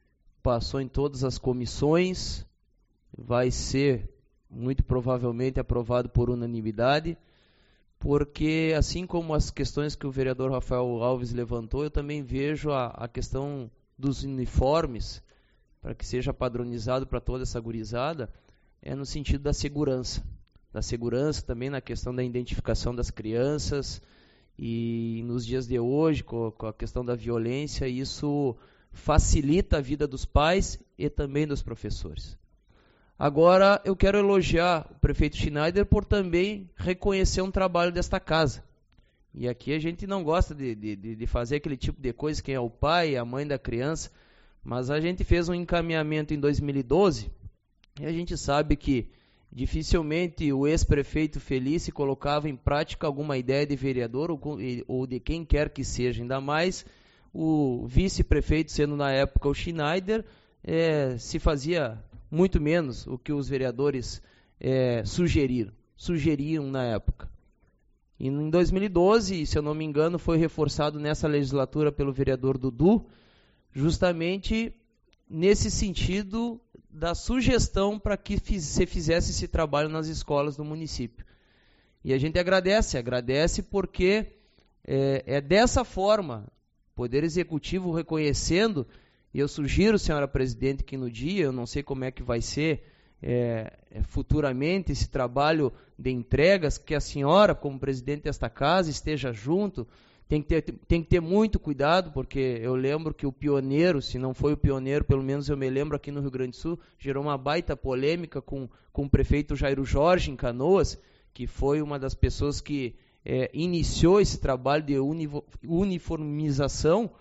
Speaker 6: passou em todas as comissões, vai ser muito provavelmente aprovado por unanimidade, porque assim como as questões que o vereador Rafael Alves levantou, eu também vejo a, a questão dos uniformes, para que seja padronizado para toda essa gurizada, é no sentido da segurança. Da segurança também na questão da identificação das crianças, e nos dias de hoje, com, com a questão da violência, isso facilita a vida dos pais e também dos professores. Agora, eu quero elogiar o prefeito Schneider por também reconhecer um trabalho desta casa. E aqui a gente não gosta de, de, de fazer aquele tipo de coisa, quem é o pai, a mãe da criança, mas a gente fez um encaminhamento em dois mil e doze, e a gente sabe que dificilmente o ex-prefeito Felice colocava em prática alguma ideia de vereador ou, ou de quem quer que seja, ainda mais o vice-prefeito sendo na época o Schneider, é, se fazia muito menos o que os vereadores é, sugeriram, sugeriam na época. E em dois mil e doze, se eu não me engano, foi reforçado nessa legislatura pelo vereador Dudu, justamente nesse sentido da sugestão para que fiz, se fizesse esse trabalho nas escolas do município. E a gente agradece, agradece porque é, é dessa forma, Poder Executivo reconhecendo. E eu sugiro, senhora presidente, que no dia, eu não sei como é que vai ser é, futuramente esse trabalho de entregas, que a senhora, como presidente desta casa, esteja junto. Tem que ter, tem que ter muito cuidado, porque eu lembro que o pioneiro, se não foi o pioneiro, pelo menos eu me lembro aqui no Rio Grande do Sul, gerou uma baita polêmica com, com o prefeito Jairo Jorge, em Canoas, que foi uma das pessoas que é, iniciou esse trabalho de uniformização.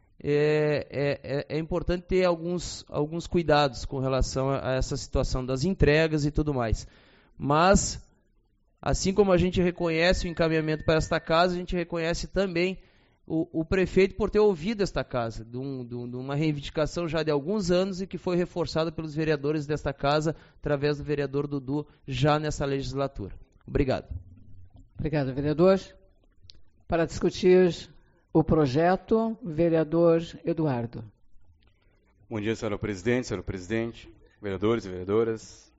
Speaker 6: É, é, é importante ter alguns, alguns cuidados com relação a essa situação das entregas e tudo mais. Mas, assim como a gente reconhece o encaminhamento para esta casa, a gente reconhece também o, o prefeito por ter ouvido esta casa, de, um, de uma reivindicação já de alguns anos e que foi reforçada pelos vereadores desta casa, através do vereador Dudu, já nessa legislatura. Obrigado.
Speaker 1: Obrigado, vereador. Para discutir o projeto, vereador Eduardo.
Speaker 9: Bom dia, senhora presidente, senhor presidente, vereadores e vereadoras.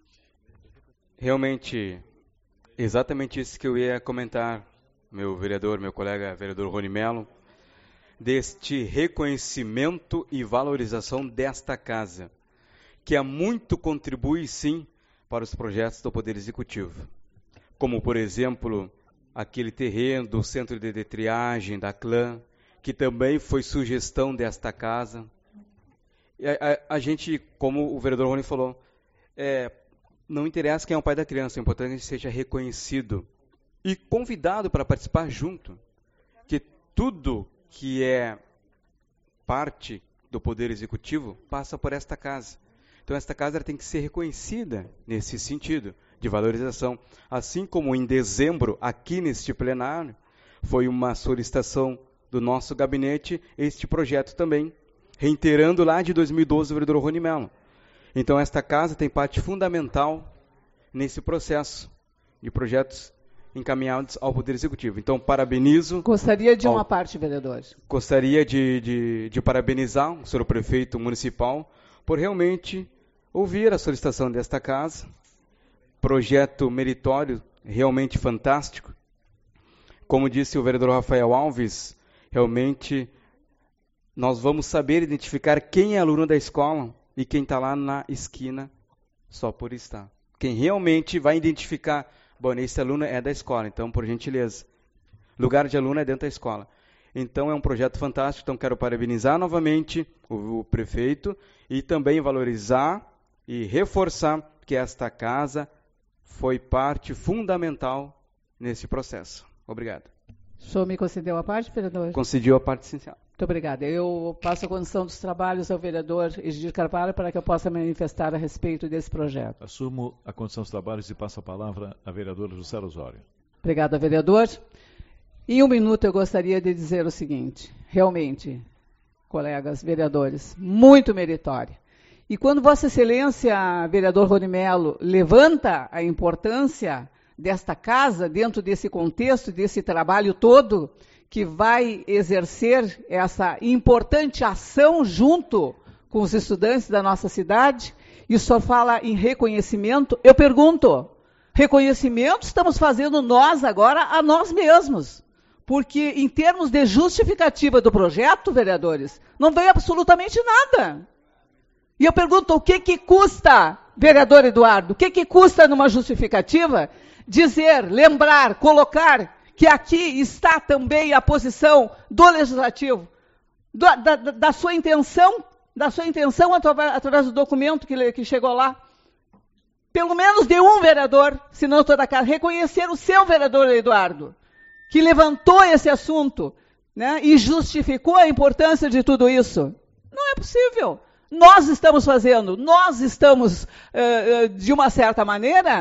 Speaker 9: Realmente, exatamente isso que eu ia comentar, meu vereador, meu colega vereador Rony Mello, deste reconhecimento e valorização desta casa, que há muito contribui, sim, para os projetos do Poder Executivo. Como, por exemplo, aquele terreno do centro de triagem da Clã, que também foi sugestão desta casa. A, a, a gente, como o vereador Rony falou, é, não interessa quem é o pai da criança, é importante que ele seja reconhecido e convidado para participar junto, que tudo que é parte do Poder Executivo passa por esta casa. Então, esta casa tem que ser reconhecida nesse sentido de valorização. Assim como em dezembro, aqui neste plenário, foi uma solicitação do nosso gabinete este projeto também, reiterando lá de dois mil e doze o vereador Rony Mello. Então, esta casa tem parte fundamental nesse processo de projetos encaminhados ao Poder Executivo. Então, parabenizo...
Speaker 1: Gostaria de
Speaker 9: ao,
Speaker 1: uma parte, vereador.
Speaker 9: Gostaria de, de, de parabenizar o senhor prefeito municipal por realmente ouvir a solicitação desta casa. Projeto meritório, realmente fantástico. Como disse o vereador Rafael Alves, realmente nós vamos saber identificar quem é aluno da escola e quem está lá na esquina só por estar. Quem realmente vai identificar, bom, esse aluno é da escola, então, por gentileza. Lugar de aluno é dentro da escola. Então, é um projeto fantástico, então quero parabenizar novamente o, o prefeito e também valorizar e reforçar que esta casa foi parte fundamental nesse processo. Obrigado.
Speaker 1: O senhor me concedeu a parte, vereador?
Speaker 9: Concediu a parte essencial.
Speaker 1: Muito obrigada. Eu passo a condição dos trabalhos ao vereador Egidio Carvalho para que eu possa manifestar a respeito desse projeto.
Speaker 8: Assumo a condição dos trabalhos e passo a palavra à vereadora Jussara Osório.
Speaker 1: Obrigada, vereador. Em um minuto eu gostaria de dizer o seguinte, realmente, colegas vereadores, muito meritório. E quando Vossa Excelência, vereador Rony Mello, levanta a importância desta casa, dentro desse contexto, desse trabalho todo, que vai exercer essa importante ação junto com os estudantes da nossa cidade, e o senhor fala em reconhecimento. Eu pergunto, reconhecimento estamos fazendo nós agora a nós mesmos. Porque em termos de justificativa do projeto, vereadores, não veio absolutamente nada. E eu pergunto, o que que custa, vereador Eduardo, o que que custa numa justificativa dizer, lembrar, colocar que aqui está também a posição do Legislativo, da, da, da sua intenção, da sua intenção através, através do documento que, que chegou lá. Pelo menos de um vereador, se não toda a casa, reconhecer o seu vereador Eduardo, que levantou esse assunto, né, e justificou a importância de tudo isso. Não é possível. Nós estamos fazendo, nós estamos, uh, de uma certa maneira,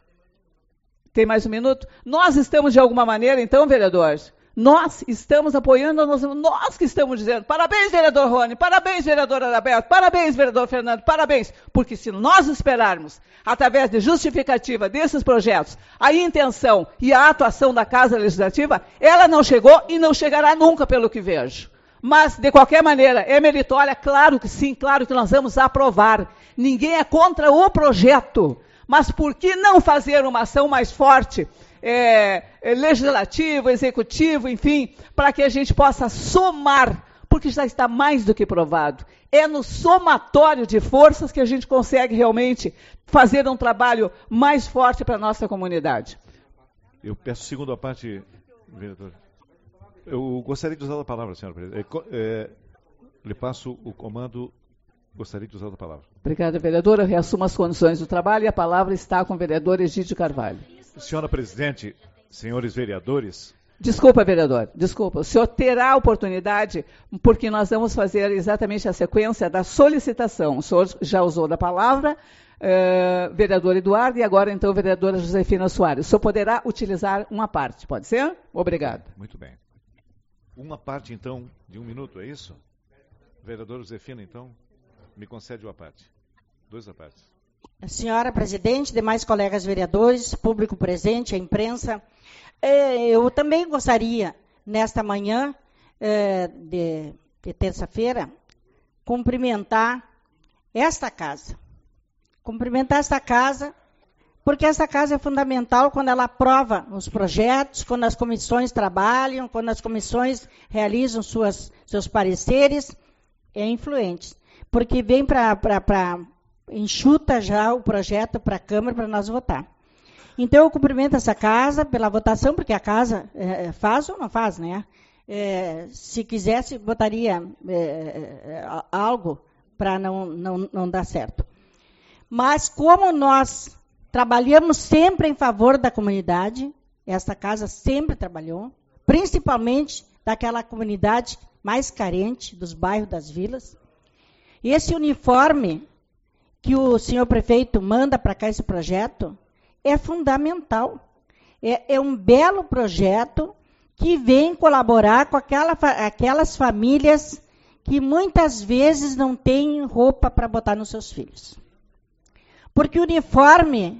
Speaker 1: tem mais um minuto? Nós estamos, de alguma maneira, então, vereadores, nós estamos apoiando, nós, nós que estamos dizendo, parabéns, vereador Rony, parabéns, vereador Adalberto, parabéns, vereador Fernando, parabéns, porque se nós esperarmos, através de justificativa desses projetos, a intenção e a atuação da Casa Legislativa, ela não chegou e não chegará nunca, pelo que vejo. Mas, de qualquer maneira, é meritória? Claro que sim, claro que nós vamos aprovar. Ninguém é contra o projeto. Mas por que não fazer uma ação mais forte, é, é, legislativa, executiva, enfim, para que a gente possa somar, porque já está mais do que provado. É no somatório de forças que a gente consegue realmente fazer um trabalho mais forte para a nossa comunidade.
Speaker 8: Eu peço segunda parte, vereador. Eu gostaria de usar a palavra, senhora presidente. É, lhe passo o comando, gostaria de usar a palavra.
Speaker 1: Obrigada, vereadora. Eu reassumo as condições do trabalho e a palavra está com o vereador Egídio Carvalho.
Speaker 8: Senhora presidente, senhores vereadores.
Speaker 1: Desculpa, vereador, desculpa. O senhor terá a oportunidade, porque nós vamos fazer exatamente a sequência da solicitação. O senhor já usou da palavra, uh, vereador Eduardo, e agora, então, vereadora Josefina Soares. O senhor poderá utilizar uma parte, pode ser? Obrigado.
Speaker 8: Muito bem. Uma parte, então, de um minuto, é isso? Vereadora Josefina, então, me concede uma parte. Duas partes.
Speaker 2: Senhora presidente, demais colegas vereadores, público presente, a imprensa, eu também gostaria, nesta manhã de, de terça-feira, cumprimentar esta casa. Cumprimentar esta casa, porque esta casa é fundamental quando ela aprova os projetos, quando as comissões trabalham, quando as comissões realizam suas, seus pareceres, é influente. Porque vem para enxuta já o projeto para a Câmara para nós votar. Então, eu cumprimento essa casa pela votação, porque a casa é, faz ou não faz, né? É, se quisesse, botaria é, algo para não, não, não dar certo. Mas, como nós trabalhamos sempre em favor da comunidade, esta casa sempre trabalhou, principalmente daquela comunidade mais carente, dos bairros das vilas. Esse uniforme que o senhor prefeito manda para cá, esse projeto, é fundamental. É, é um belo projeto que vem colaborar com aquela, aquelas famílias que muitas vezes não têm roupa para botar nos seus filhos. Porque o uniforme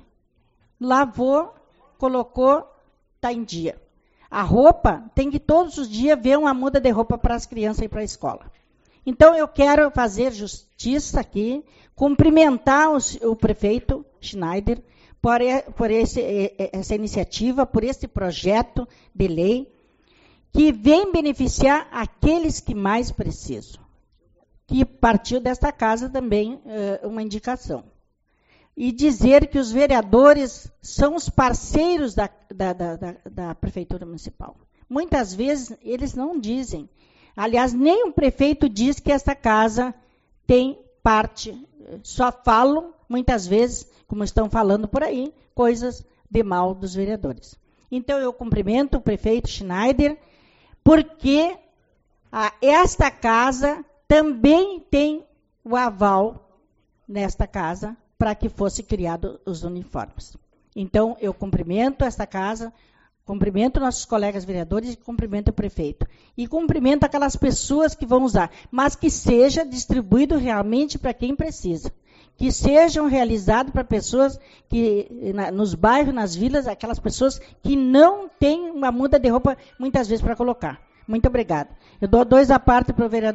Speaker 2: lavou, colocou, está em dia. A roupa tem que todos os dias ver uma muda de roupa para as crianças ir para a escola. Então, eu quero fazer justiça aqui, cumprimentar os, o prefeito Schneider por, por esse, essa iniciativa, por esse projeto de lei, que vem beneficiar aqueles que mais precisam. Que partiu desta casa também uh, uma indicação. E dizer que os vereadores são os parceiros da, da, da, da, da Prefeitura Municipal. Muitas vezes eles não dizem. Aliás, nem o prefeito diz que esta casa tem parte. Só falam, muitas vezes, como estão falando por aí, coisas de mal dos vereadores. Então, eu cumprimento o prefeito Schneider, porque a, esta casa também tem o aval nesta casa para que fosse criado os uniformes. Então, eu cumprimento esta casa, cumprimento nossos colegas vereadores e cumprimento o prefeito. E cumprimento aquelas pessoas que vão usar, mas que seja distribuído realmente para quem precisa. Que sejam realizados para pessoas que, na, nos bairros, nas vilas, aquelas pessoas que não têm uma muda de roupa, muitas vezes, para colocar. Muito obrigada. Eu dou dois à parte para o vereador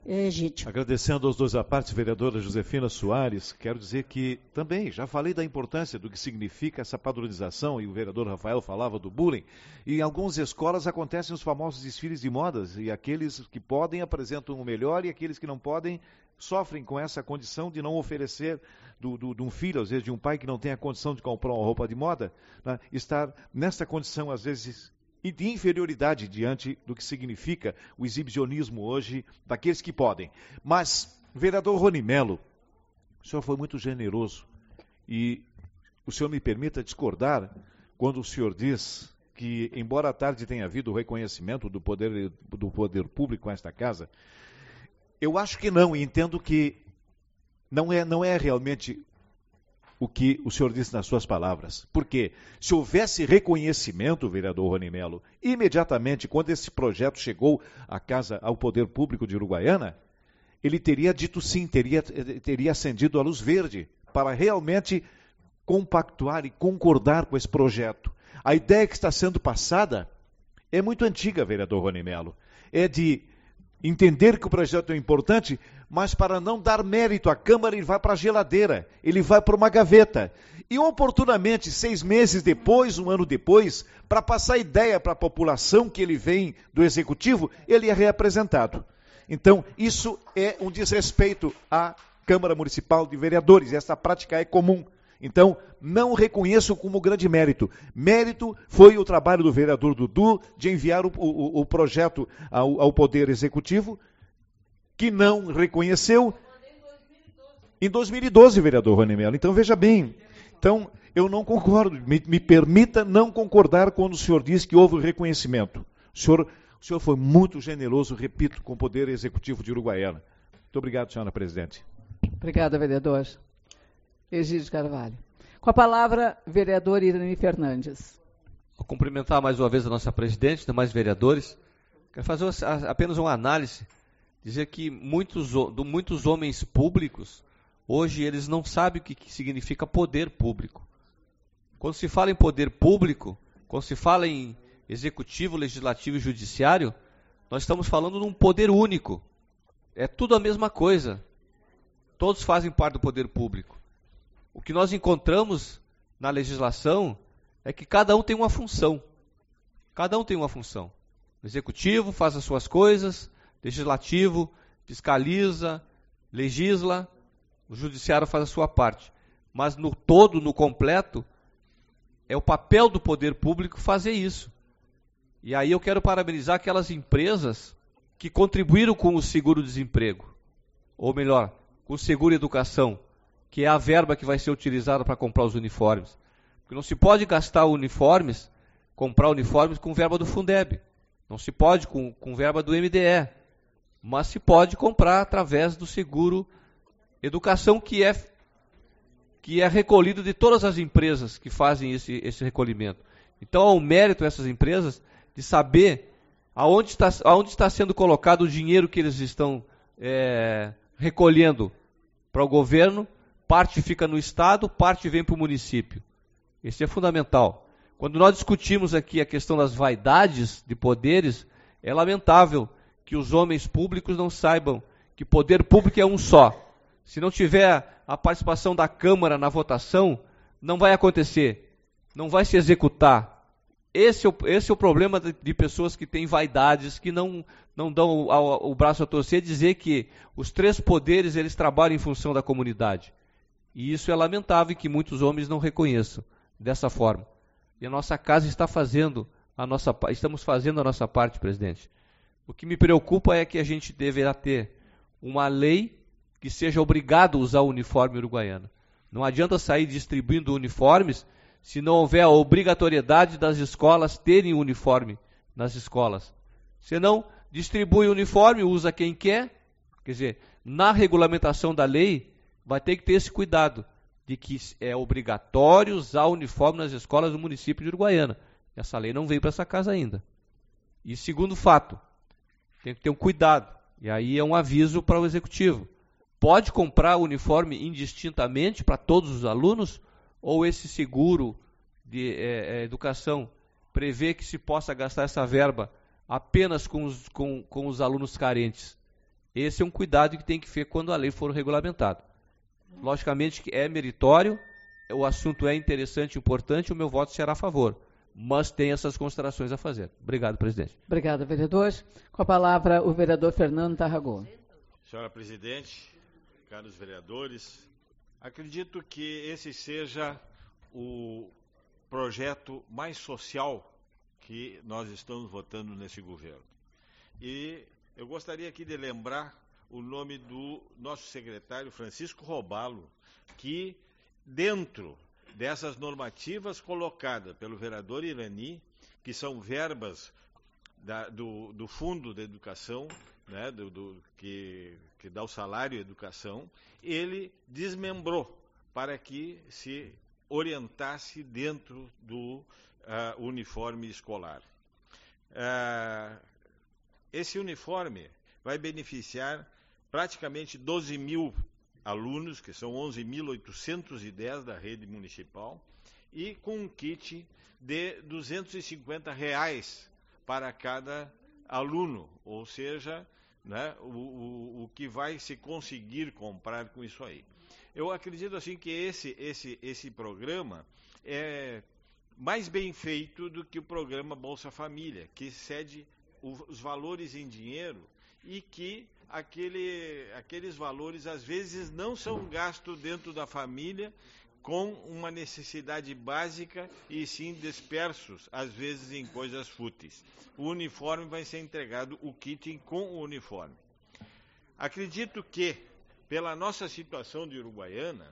Speaker 2: Egídio.
Speaker 8: Agradecendo aos dois à parte, vereadora Josefina Soares, quero dizer que também já falei da importância do que significa essa padronização, e o vereador Rafael falava do bullying, e em algumas escolas acontecem os famosos desfiles de modas, e aqueles que podem apresentam o melhor, e aqueles que não podem sofrem com essa condição de não oferecer do, do, de um filho, às vezes de um pai que não tem a condição de comprar uma roupa de moda, né, estar nessa condição, às vezes, e de inferioridade diante do que significa o exibicionismo hoje daqueles que podem. Mas, vereador Rony Melo, o senhor foi muito generoso e o senhor me permita discordar quando o senhor diz que, embora à tarde tenha havido o reconhecimento do poder, do poder público a esta casa, eu acho que não, e entendo que não é, não é realmente o que o senhor disse nas suas palavras. Porque se houvesse reconhecimento, vereador Rony Melo, imediatamente quando esse projeto chegou à casa, ao poder público de Uruguaiana, ele teria dito sim, teria, teria acendido a luz verde para realmente compactuar e concordar com esse projeto. A ideia que está sendo passada é muito antiga, vereador Rony Melo. É de entender que o projeto é importante, mas para não dar mérito à Câmara, ele vai para a geladeira, ele vai para uma gaveta. E oportunamente, seis meses depois, um ano depois, para passar ideia para a população que ele vem do Executivo, ele é reapresentado. Então, isso é um desrespeito à Câmara Municipal de Vereadores, essa prática é comum. Então, não reconheço como grande mérito. Mérito foi o trabalho do vereador Dudu de enviar o, o, o projeto ao, ao Poder Executivo, que não reconheceu em dois mil e doze, vereador Rony Melo. Então, veja bem, então, eu não concordo, me, me permita não concordar quando o senhor diz que houve reconhecimento. O senhor, o senhor foi muito generoso, repito, com o Poder Executivo de Uruguaiana. Muito obrigado, senhora presidente.
Speaker 1: Obrigada, vereador. Egídio Carvalho. Com a palavra, vereador Irani Fernandes.
Speaker 4: Vou cumprimentar mais uma vez a nossa presidente, demais vereadores. Quero fazer apenas uma análise, dizer que muitos, muitos homens públicos, hoje eles não sabem o que significa poder público. Quando se fala em poder público, quando se fala em executivo, legislativo e judiciário, nós estamos falando de um poder único. É tudo a mesma coisa. Todos fazem parte do poder público. O que nós encontramos na legislação é que cada um tem uma função. Cada um tem uma função. O executivo faz as suas coisas, o legislativo fiscaliza, legisla, o judiciário faz a sua parte. Mas no todo, no completo, é o papel do poder público fazer isso. E aí eu quero parabenizar aquelas empresas que contribuíram com o seguro-desemprego, ou melhor, com o seguro-educação, que é a verba que vai ser utilizada para comprar os uniformes. Porque não se pode gastar uniformes, comprar uniformes com verba do Fundeb. Não se pode com, com verba do M D E. Mas se pode comprar através do seguro educação, que é, que é recolhido de todas as empresas que fazem esse, esse recolhimento. Então, há um mérito a essas empresas de saber aonde está, aonde está sendo colocado o dinheiro que eles estão é, recolhendo para o governo. Parte fica no Estado, parte vem para o município. Isso é fundamental. Quando nós discutimos aqui a questão das vaidades de poderes, é lamentável que os homens públicos não saibam que poder público é um só. Se não tiver a participação da Câmara na votação, não vai acontecer, não vai se executar. Esse é o, esse é o problema de, de pessoas que têm vaidades, que não, não dão o, o braço a torcer, dizer que os três poderes eles trabalham em função da comunidade. E isso é lamentável que muitos homens não reconheçam dessa forma. E a nossa casa está fazendo a nossa, estamos fazendo a nossa parte, presidente. O que me preocupa é que a gente deverá ter uma lei que seja obrigado a usar o uniforme uruguaiano. Não adianta sair distribuindo uniformes se não houver a obrigatoriedade das escolas terem uniforme nas escolas. Senão, distribui o uniforme, usa quem quer. Quer dizer, na regulamentação da lei, vai ter que ter esse cuidado de que é obrigatório usar o uniforme nas escolas do município de Uruguaiana. Essa lei não veio para essa casa ainda. E segundo fato, tem que ter um cuidado. E aí é um aviso para o executivo. Pode comprar o uniforme indistintamente para todos os alunos? Ou esse seguro de é, é, educação prevê que se possa gastar essa verba apenas com os, com, com os alunos carentes? Esse é um cuidado que tem que ser quando a lei for regulamentada. Logicamente que é meritório, o assunto é interessante e importante, o meu voto será a favor, mas tem essas considerações a fazer. Obrigado, presidente.
Speaker 1: Obrigado, vereador. Com a palavra, o vereador Fernando Tarragó.
Speaker 10: Senhora presidente, caros vereadores, acredito que esse seja o projeto mais social que nós estamos votando nesse governo. E eu gostaria aqui de lembrar o nome do nosso secretário Francisco Robalo, que dentro dessas normativas colocadas pelo vereador Irani, que são verbas da, do, do Fundo de Educação, né, do, do, que, que dá o salário à educação, ele desmembrou para que se orientasse dentro do uh, uniforme escolar. Uh, esse uniforme vai beneficiar praticamente doze mil alunos, que são onze mil oitocentos e dez da rede municipal, e com um kit de duzentos e cinquenta reais para cada aluno, ou seja, né, o, o, o que vai se conseguir comprar com isso aí. Eu acredito assim que esse, esse, esse programa é mais bem feito do que o programa Bolsa Família, que cede o, os valores em dinheiro e que aquele, aqueles valores às vezes não são gastos dentro da família com uma necessidade básica e sim dispersos, às vezes em coisas fúteis. O uniforme vai ser entregado, o kit com o uniforme. Acredito que pela nossa situação de Uruguaiana,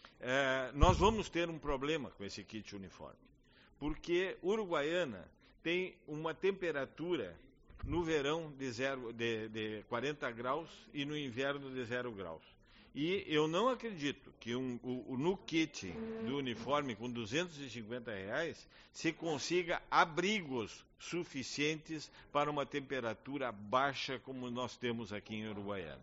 Speaker 10: eh, nós vamos ter um problema com esse kit uniforme, porque Uruguaiana tem uma temperatura no verão de, zero, de, de quarenta graus e no inverno de zero graus. E eu não acredito que um, o, no kit do uniforme com duzentos e cinquenta reais se consiga abrigos suficientes para uma temperatura baixa como nós temos aqui em Uruguaiana.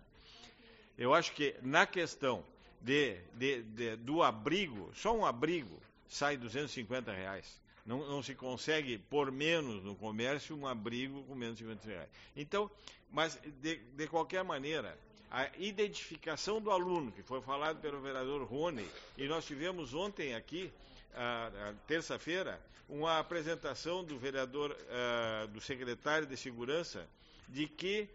Speaker 10: Eu acho que na questão de, de, de, do abrigo, só um abrigo sai duzentos e cinquenta reais. Não, não se consegue por menos no comércio um abrigo com menos de cinquenta reais. Então, mas de, de qualquer maneira, a identificação do aluno, que foi falado pelo vereador Rony, e nós tivemos ontem aqui, a, a terça-feira, uma apresentação do vereador, a, do secretário de Segurança, de que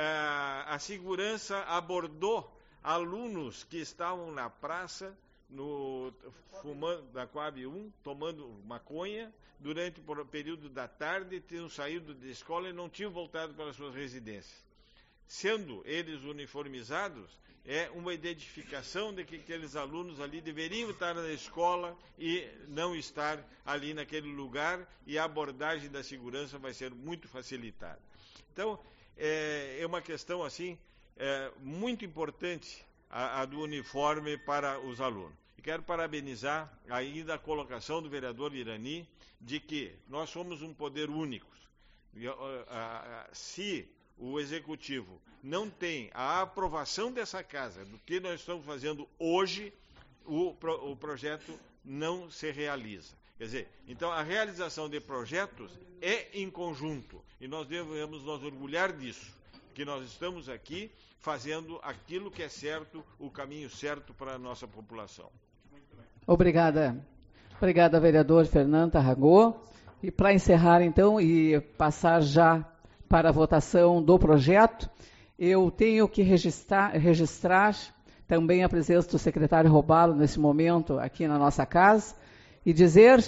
Speaker 10: a, a segurança abordou alunos que estavam na praça, no, fumando, da Coab um, tomando maconha, durante o período da tarde, tinham saído da escola e não tinham voltado para suas residências. Sendo eles uniformizados, é uma identificação de que aqueles alunos ali deveriam estar na escola e não estar ali naquele lugar, e a abordagem da segurança vai ser muito facilitada. Então, é, é uma questão assim, é, muito importante a, a do uniforme para os alunos. E quero parabenizar ainda a colocação do vereador Irani, de que nós somos um poder único. E, a, a, a, se o Executivo não tem a aprovação dessa casa, do que nós estamos fazendo hoje, o, pro, o projeto não se realiza. Quer dizer, então a realização de projetos é em conjunto, e nós devemos nos orgulhar disso, que nós estamos aqui fazendo aquilo que é certo, o caminho certo para a nossa população.
Speaker 1: Obrigada. Obrigada, vereador Fernando Tarragó. E para encerrar, então, e passar já para a votação do projeto, eu tenho que registrar, registrar também a presença do secretário Robalo nesse momento aqui na nossa casa e dizer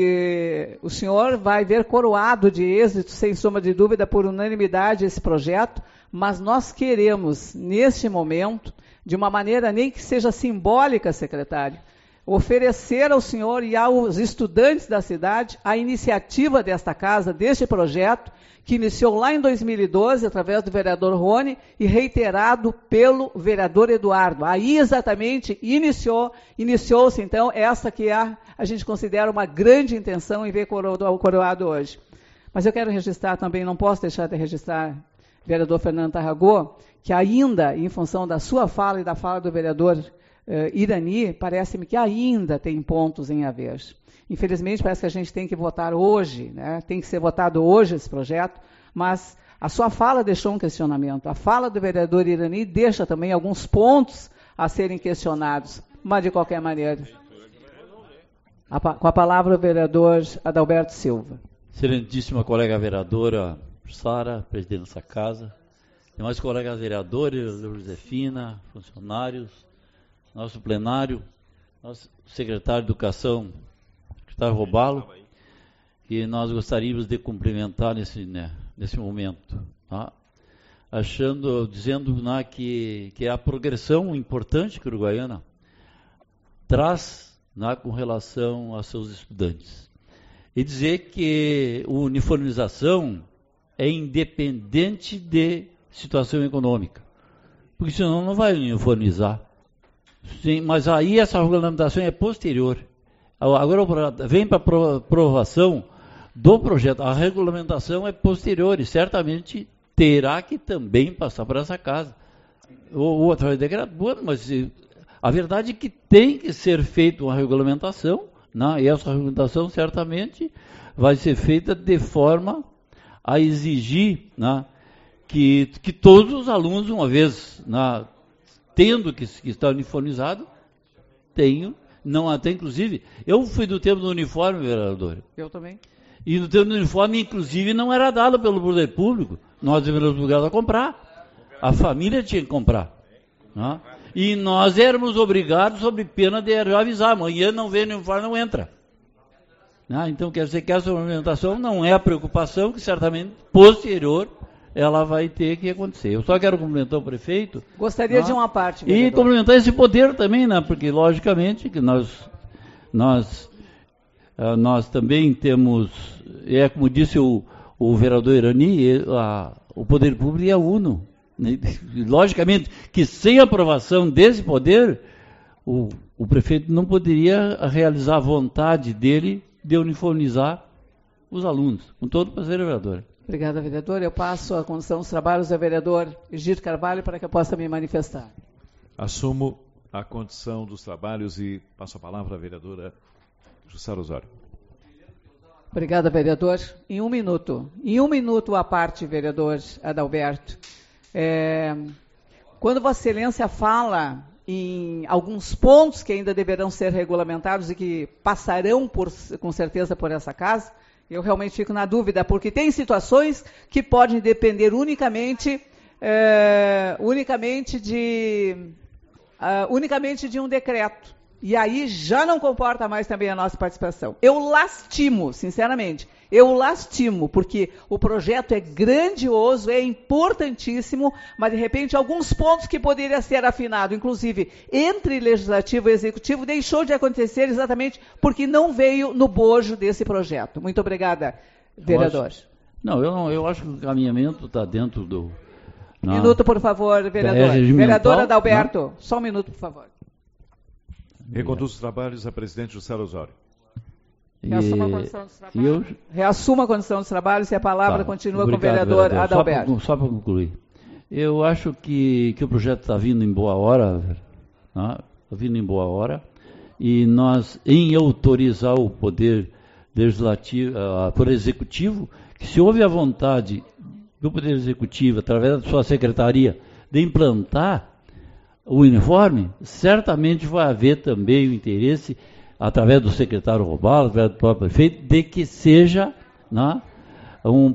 Speaker 1: que o senhor vai ver coroado de êxito, sem sombra de dúvida, por unanimidade esse projeto, mas nós queremos, neste momento, de uma maneira nem que seja simbólica, secretário, oferecer ao senhor e aos estudantes da cidade a iniciativa desta casa, deste projeto, que iniciou lá em dois mil e doze, através do vereador Rony, e reiterado pelo vereador Eduardo. Aí, exatamente, iniciou, iniciou-se, então, essa que a, a gente considera uma grande intenção em ver o coroado hoje. Mas eu quero registrar também, não posso deixar de registrar, vereador Fernando Tarragó, que ainda, em função da sua fala e da fala do vereador Uh, Irani, parece-me que ainda tem pontos em haver. Infelizmente, parece que a gente tem que votar hoje, né? Tem que ser votado hoje esse projeto, mas A sua fala deixou um questionamento. A fala do vereador Irani deixa também alguns pontos a serem questionados, mas de qualquer maneira. A, com a palavra o vereador Adalberto Silva.
Speaker 7: Excelentíssima colega vereadora Sara, presidente dessa casa, demais colegas vereadores, Josefina, funcionários, nosso plenário, nosso secretário de Educação, secretário Robalo, que nós gostaríamos de cumprimentar nesse, né, nesse momento, tá? Achando, dizendo né, que, que a progressão importante que a Uruguaiana traz né, com relação aos seus estudantes. E dizer que a uniformização é independente de situação econômica, porque senão não vai uniformizar. Sim, mas aí essa regulamentação é posterior. Agora vem para aprovação do projeto. A regulamentação é posterior e certamente terá que também passar por essa casa. Ou, ou através de decreto, mas a verdade é que tem que ser feita uma regulamentação, né? E essa regulamentação certamente vai ser feita de forma a exigir, né, que, que todos os alunos, uma vez né, tendo que, que estar uniformizado, tenham, não até inclusive, eu fui do tempo do uniforme, vereador.
Speaker 1: Eu também.
Speaker 7: E no tempo do uniforme, inclusive, não era dado pelo poder público, nós éramos obrigados a comprar, a família tinha que comprar, né? E nós éramos obrigados, sob pena de avisar, amanhã não vem uniforme, não entra. Ah, então quer dizer que essa orientação não é a preocupação, que certamente posterior ela vai ter que acontecer. Eu só quero cumprimentar o prefeito.
Speaker 1: Gostaria, né, de uma parte,
Speaker 7: vereador. E cumprimentar esse poder também, né? Porque logicamente que nós, nós, nós também temos, é como disse o, o vereador Irani, a, o poder público é uno. Logicamente que sem aprovação desse poder, o, o prefeito não poderia realizar a vontade dele de uniformizar os alunos. Com todo prazer, vereadora.
Speaker 1: Obrigada, vereador. Eu passo a condução dos trabalhos ao vereador Egídio Carvalho para que eu possa me manifestar.
Speaker 8: Assumo a condição dos trabalhos e passo a palavra à vereadora Jussara Osório.
Speaker 1: Obrigada, vereador. Em um minuto. Em um minuto à parte, vereador Adalberto. É, quando Vossa Excelência fala em alguns pontos que ainda deverão ser regulamentados e que passarão, por, com certeza, por essa casa, eu realmente fico na dúvida, porque tem situações que podem depender unicamente, é, unicamente, de, uh, unicamente de um decreto. E aí já não comporta mais também a nossa participação. Eu lastimo, sinceramente, eu lastimo, porque o projeto é grandioso, é importantíssimo, mas de repente alguns pontos que poderiam ser afinados, inclusive entre legislativo e executivo, deixou de acontecer exatamente porque não veio no bojo desse projeto. Muito obrigada, vereador.
Speaker 7: Eu acho, não, eu não, eu acho que o caminhamento está dentro do...
Speaker 1: Um minuto, por favor, vereador. É vereadora Adalberto, não? Só um minuto, por favor.
Speaker 8: Reconduz os trabalhos a presidente Jussara Osório.
Speaker 1: Reassuma a condição dos trabalhos. Eu... Reassuma a condição dos trabalhos e a palavra tá, continua obrigado, com o vereador, vereador. Adalberto.
Speaker 7: Só para concluir. Eu acho que, que o projeto está vindo em boa hora, está vindo em boa hora, e nós, em autorizar o poder legislativo, uh, por executivo, que se houve a vontade do poder executivo, através da sua secretaria, de implantar o uniforme, certamente vai haver também o interesse, através do secretário Robalo, através do próprio prefeito, de que seja, né, um,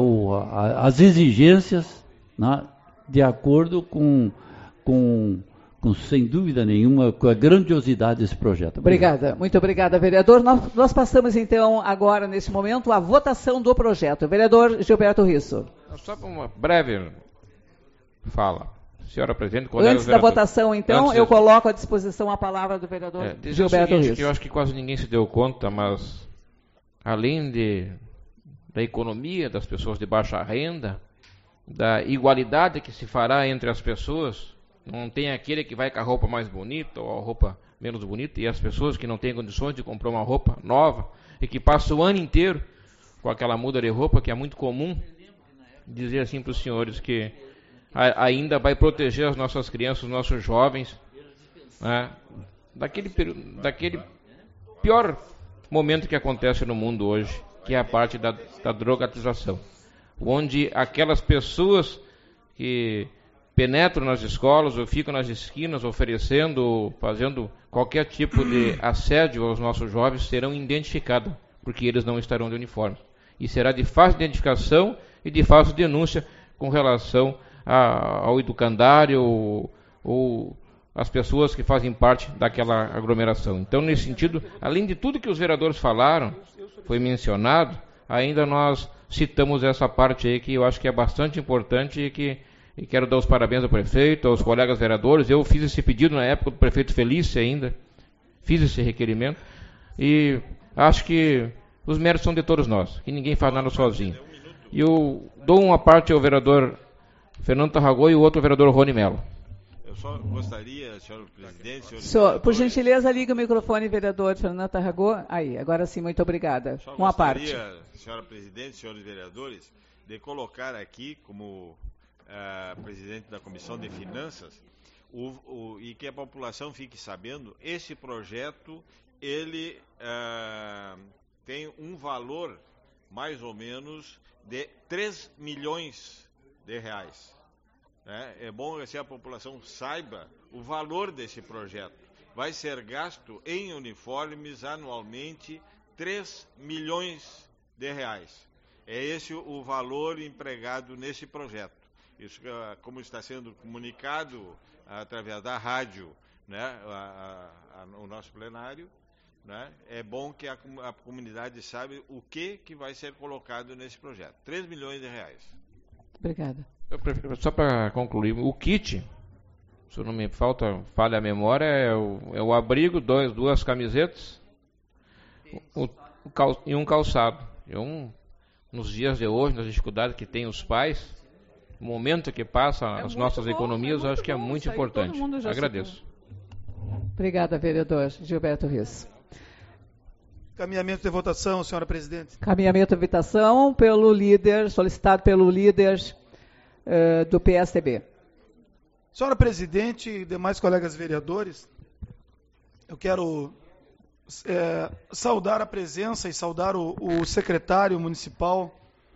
Speaker 7: as exigências, né, de acordo com, com, com, sem dúvida nenhuma, com a grandiosidade desse projeto.
Speaker 1: Obrigada, muito obrigada, vereador. Nós, nós passamos então agora, nesse momento, à votação do projeto. Vereador Gilberto Risso.
Speaker 5: Só para uma breve fala. Senhora presidente,
Speaker 1: antes da votação, então, antes eu de... coloco à disposição a palavra do vereador é, Gilberto Risso.
Speaker 5: Que eu acho que quase ninguém se deu conta, mas além de, da economia das pessoas de baixa renda, da igualdade que se fará entre as pessoas, não tem aquele que vai com a roupa mais bonita ou a roupa menos bonita, e as pessoas que não têm condições de comprar uma roupa nova e que passam o ano inteiro com aquela muda de roupa, que é muito comum, dizer assim para os senhores que ainda vai proteger as nossas crianças, os nossos jovens, né, daquele, daquele pior momento que acontece no mundo hoje, que é a parte da, da drogatização. onde aquelas pessoas que penetram nas escolas ou ficam nas esquinas oferecendo, fazendo qualquer tipo de assédio aos nossos jovens serão identificadas, porque eles não estarão de uniforme. E será de fácil identificação e de fácil denúncia com relação a, ao educandário ou, ou as pessoas que fazem parte daquela aglomeração. Então, nesse sentido, além de tudo que os vereadores falaram, foi mencionado, ainda nós citamos essa parte aí que eu acho que é bastante importante e que e quero dar os parabéns ao prefeito, aos colegas vereadores. Eu fiz esse pedido na época do prefeito Felício ainda, fiz esse requerimento e acho que os méritos são de todos nós, que ninguém faz nada sozinho. E eu dou uma parte ao vereador Fernando Tarragó e o outro ao vereador Rony Mello.
Speaker 10: Eu só gostaria, senhor presidente... Senhor
Speaker 1: so, por gentileza, liga o microfone, vereador Fernando Tarragó. Aí, agora sim, muito obrigada.
Speaker 10: Só
Speaker 1: uma parte.
Speaker 10: gostaria, senhora presidente, senhores vereadores, de colocar aqui como... Uh, presidente da Comissão de Finanças, o, o, e que a população fique sabendo, esse projeto, ele uh, tem um valor, mais ou menos, de três milhões de reais. Né? É bom que a população saiba o valor desse projeto. Vai ser gasto em uniformes anualmente três milhões de reais. É esse o valor empregado nesse projeto. Isso, como está sendo comunicado através da rádio, né, a, a, a, o nosso plenário, né, é bom que a, a comunidade saiba o que, que vai ser colocado nesse projeto. três milhões de reais.
Speaker 1: Obrigada.
Speaker 5: Só para concluir, o kit, se não me falta, falha a memória, é o, é o abrigo, dois, duas camisetas o, o cal, e um calçado. E um, nos dias de hoje, nas dificuldades que tem os pais, o momento que passa é as nossas bom, economias, é eu acho que é muito importante. Agradeço.
Speaker 1: Obrigada, vereador Gilberto Rios.
Speaker 3: Caminhamento de votação, senhora presidente.
Speaker 1: Caminhamento de votação pelo líder, solicitado pelo líder uh, do P S D B.
Speaker 3: Senhora presidente e demais colegas vereadores, eu quero é, saudar a presença e saudar o, o secretário municipal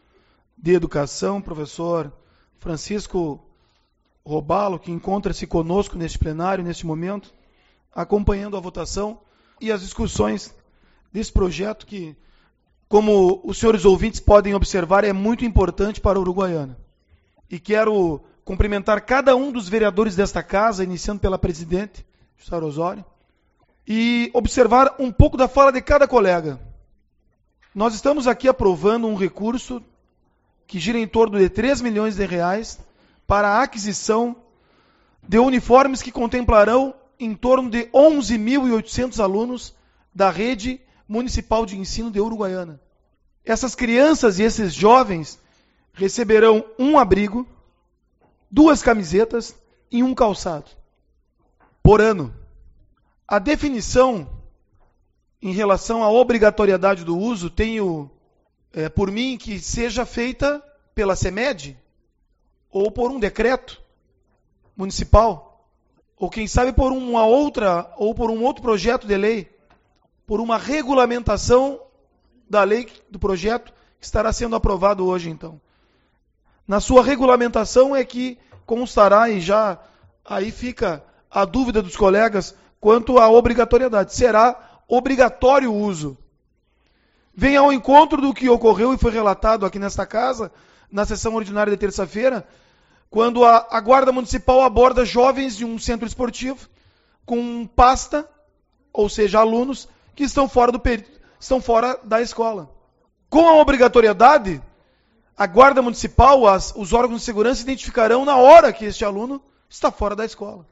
Speaker 3: de Educação, professor Francisco Robalo, que encontra-se conosco neste plenário, neste momento, acompanhando a votação e as discussões desse projeto que, como os senhores ouvintes podem observar, é muito importante para a Uruguaiana. E quero cumprimentar cada um dos vereadores desta casa, iniciando pela presidente, Jussara Osório, e observar um pouco da fala de cada colega. Nós estamos aqui aprovando um recurso que gira em torno de três milhões de reais para a aquisição de uniformes que contemplarão em torno de onze mil e oitocentos alunos da rede municipal de ensino de Uruguaiana. Essas crianças e esses jovens receberão um abrigo, duas camisetas e um calçado por ano. A definição em relação à obrigatoriedade do uso, tenho é, por mim que seja feita pela CEMED ou por um decreto municipal, ou quem sabe por uma outra, ou por um outro projeto de lei, por uma regulamentação da lei do projeto que estará sendo aprovado hoje, então. Na sua regulamentação é que constará, e já aí fica a dúvida dos colegas quanto à obrigatoriedade. Será obrigatório o uso. Vem ao encontro do que ocorreu e foi relatado aqui nesta casa, na sessão ordinária de terça-feira, quando a, a Guarda Municipal aborda jovens de um centro esportivo com pasta, ou seja, alunos, que estão fora, do, estão fora da escola. Com a obrigatoriedade, a Guarda Municipal, as, os órgãos de segurança identificarão na hora que este aluno está fora da escola.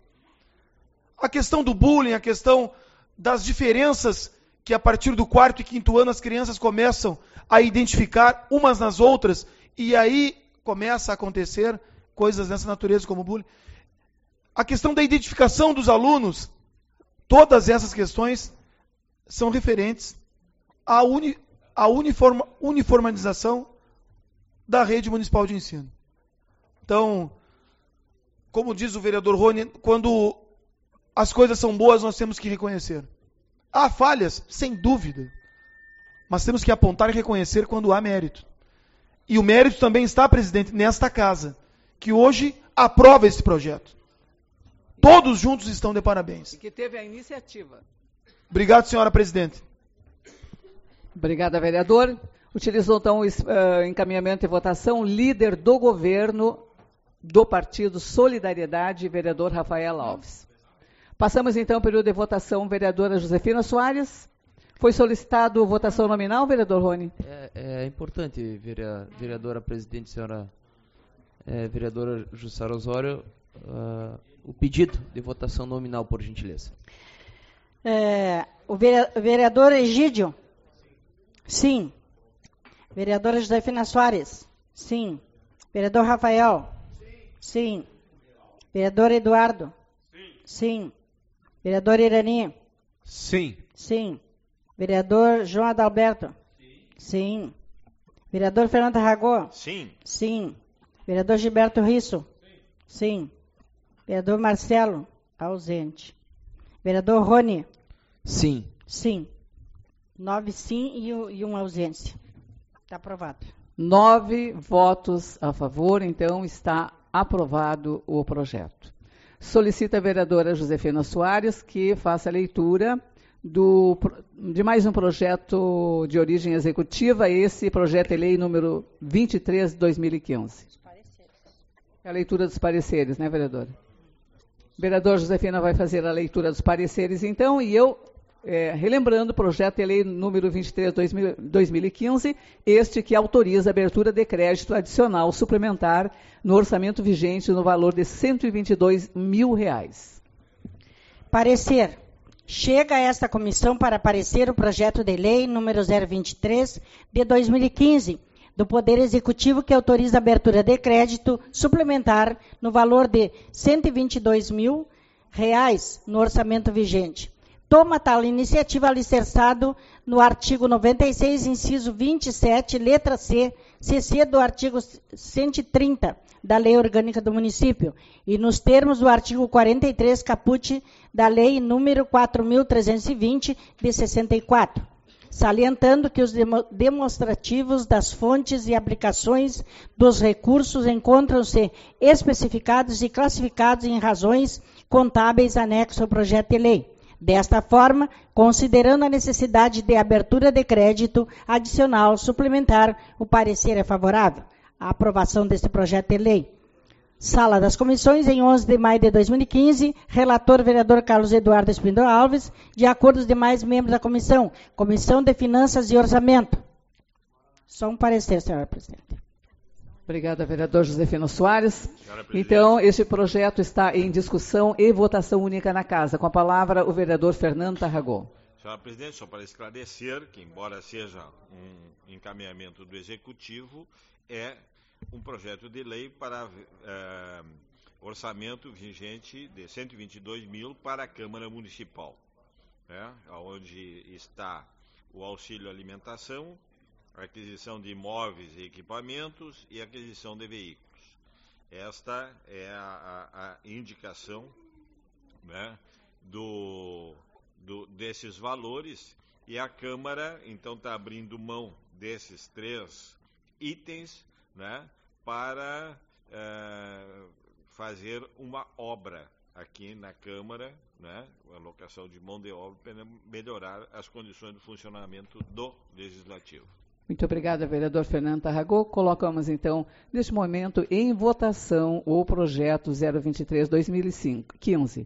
Speaker 3: A questão do bullying, a questão das diferenças que a partir do quarto e quinto ano as crianças começam a identificar umas nas outras, e aí começa a acontecer coisas dessa natureza como bullying. A questão da identificação dos alunos, todas essas questões são referentes à, uni, à uniforma, uniformização da rede municipal de ensino. Então, como diz o vereador Rony, quando as coisas são boas, nós temos que reconhecer. Há falhas, sem dúvida, mas temos que apontar e reconhecer quando há mérito. E o mérito também está, presidente, nesta casa, que hoje aprova esse projeto. Todos juntos estão de parabéns.
Speaker 1: E que teve a iniciativa.
Speaker 3: Obrigado, senhora presidente.
Speaker 1: Obrigada, vereador. Utilizou, então, o uh, encaminhamento e votação, líder do governo do Partido Solidariedade, vereador Rafael Alves. Passamos, então, ao período de votação, vereadora Josefina Soares. Foi solicitado votação nominal, vereador Rony?
Speaker 6: É, é importante, vereadora presidente, senhora é, vereadora Jussara Osório, uh, o pedido de votação nominal, por gentileza.
Speaker 2: É, o vereador Egídio? Sim. Vereadora Josefina Soares? Sim. Vereador Rafael? Sim. Vereador Eduardo? Sim. Sim. Vereador Irani?
Speaker 4: Sim.
Speaker 2: Sim. Vereador João Adalberto? Sim. Sim. Vereador Fernando Ragô?
Speaker 10: Sim.
Speaker 2: Sim. Vereador Gilberto Risso? Sim. Sim. Vereador Marcelo? Ausente. Vereador Rony?
Speaker 6: Sim.
Speaker 2: Sim. Nove sim e, e uma ausência. Está aprovado.
Speaker 1: Nove votos a favor, então está aprovado o projeto. Solicita a vereadora Josefina Soares que faça a leitura do, de mais um projeto de origem executiva, esse projeto de lei número vinte e três de dois mil e quinze. É a leitura dos pareceres, né, vereadora? Vereadora Josefina vai fazer a leitura dos pareceres, então, e eu, é, relembrando o projeto de lei número vinte e três de dois mil e quinze, este que autoriza a abertura de crédito adicional suplementar no orçamento vigente no valor de cento e vinte e dois mil reais.
Speaker 2: Parecer. Chega a esta comissão para parecer o projeto de lei número zero vinte e três de dois mil e quinze, do Poder Executivo que autoriza a abertura de crédito suplementar no valor de cento e vinte e dois mil reais no orçamento vigente. Toma tal iniciativa alicerçado no artigo noventa e seis, inciso vinte e sete, letra C, C C do artigo cento e trinta da Lei Orgânica do Município e nos termos do artigo quarenta e três, caput da Lei número quatro mil trezentos e vinte, de sessenta e quatro. Salientando que os demonstrativos das fontes e aplicações dos recursos encontram-se especificados e classificados em razões contábeis anexo ao projeto de lei. Desta forma, considerando a necessidade de abertura de crédito adicional suplementar, o parecer é favorável à aprovação deste projeto de lei. Sala das Comissões, em onze de maio de dois mil e quinze, relator vereador Carlos Eduardo Espíndola Alves, de acordo com os demais membros da comissão, Comissão de Finanças e Orçamento. Só um parecer, senhora presidente.
Speaker 1: Obrigada, vereador Josefina Soares. Então, este projeto está em discussão e votação única na casa. Com a palavra, o vereador Fernando Tarragó.
Speaker 10: Senhora presidente, só para esclarecer que, embora seja um encaminhamento do Executivo, é um projeto de lei para uh, orçamento vigente de cento e vinte e dois mil para a Câmara Municipal, né, onde está o auxílio alimentação, a aquisição de imóveis e equipamentos e aquisição de veículos. Esta é a, a, a indicação, né, do, do, desses valores, e a Câmara, então, está abrindo mão desses três itens, né, para uh, fazer uma obra aqui na Câmara, né, a alocação de mão de obra para melhorar as condições de funcionamento do Legislativo.
Speaker 1: Muito obrigada, vereador Fernando Tarragó. Colocamos, então, neste momento, em votação o projeto zero vinte e três de dois mil e quinze.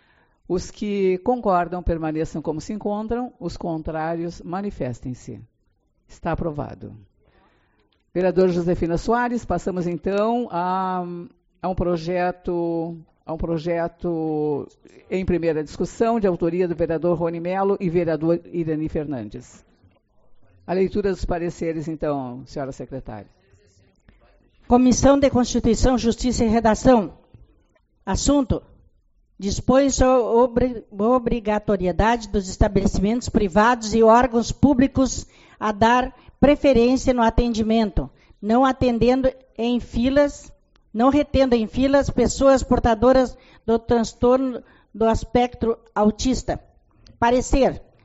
Speaker 1: Os que concordam permaneçam como se encontram, os contrários manifestem-se. Está aprovado. Vereador Josefina Soares, passamos então a, a, um projeto, a um projeto em primeira discussão, de autoria do vereador Rony Melo e vereador Irani Fernandes. A leitura dos pareceres, então, senhora secretária.
Speaker 2: Comissão de Constituição, Justiça e Redação. Assunto: dispõe sobre a obrigatoriedade dos estabelecimentos privados e órgãos públicos a dar preferência no atendimento, não atendendo em filas, não retendo em filas pessoas portadoras do transtorno do espectro autista. Parecer: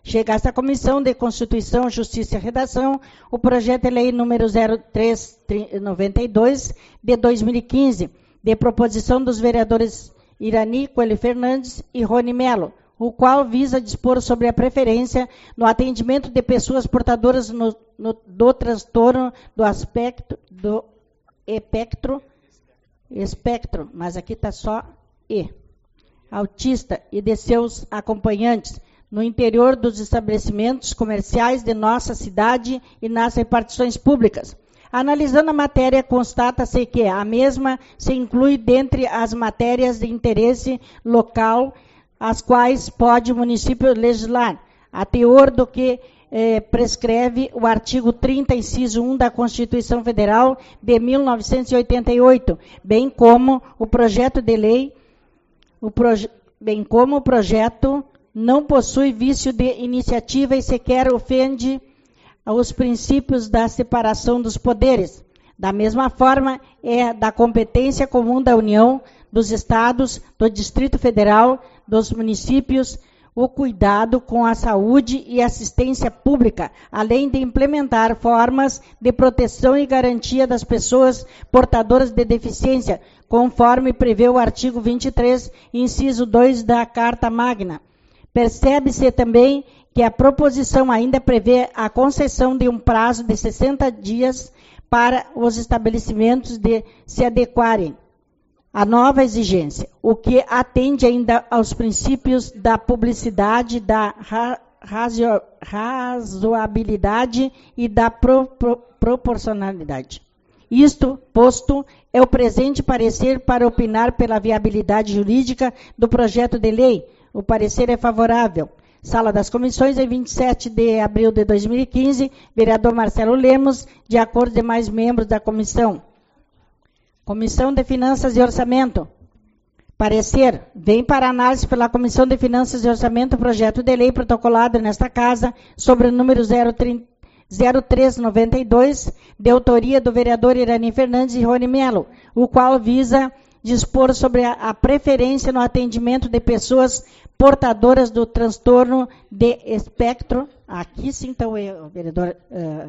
Speaker 2: Chega a esta Comissão de Constituição, Justiça e Redação o projeto de lei número zero três noventa e dois de dois mil e quinze, de proposição dos vereadores Irani Coelho Fernandes e Rony Melo, o qual visa dispor sobre a preferência no atendimento de pessoas portadoras no, no, do transtorno do aspecto do espectro, espectro, mas aqui está só E, autista e de seus acompanhantes, no interior dos estabelecimentos comerciais de nossa cidade e nas repartições públicas. Analisando a matéria, constata-se que a mesma se inclui dentre as matérias de interesse local, as quais pode o município legislar, a teor do que eh, prescreve o artigo trinta, inciso um da Constituição Federal de mil novecentos e oitenta e oito, bem como o projeto de lei, o proje- bem como o projeto não possui vício de iniciativa e sequer ofende aos princípios da separação dos poderes. Da mesma forma, é da competência comum da União, dos Estados, do Distrito Federal, dos municípios, o cuidado com a saúde e assistência pública, além de implementar formas de proteção e garantia das pessoas portadoras de deficiência, conforme prevê o artigo vinte e três, inciso dois da Carta Magna. Percebe-se também que a proposição ainda prevê a concessão de um prazo de sessenta dias para os estabelecimentos de se adequarem à nova exigência, o que atende ainda aos princípios da publicidade, da ra razio razoabilidade e da pro pro proporcionalidade. Isto posto, é o presente parecer para opinar pela viabilidade jurídica do projeto de lei. O parecer é favorável. Sala das Comissões, em vinte e sete de abril de dois mil e quinze, vereador Marcelo Lemos, de acordo com demais membros da comissão. Comissão de Finanças e Orçamento. Parecer. Vem para análise pela Comissão de Finanças e Orçamento o projeto de lei protocolado nesta Casa sobre o número zero três noventa e dois, de autoria do vereador Irani Fernandes e Rony Melo, o qual visa dispor sobre a, a preferência no atendimento de pessoas portadoras do transtorno de espectro, aqui sim está o vereador, uh,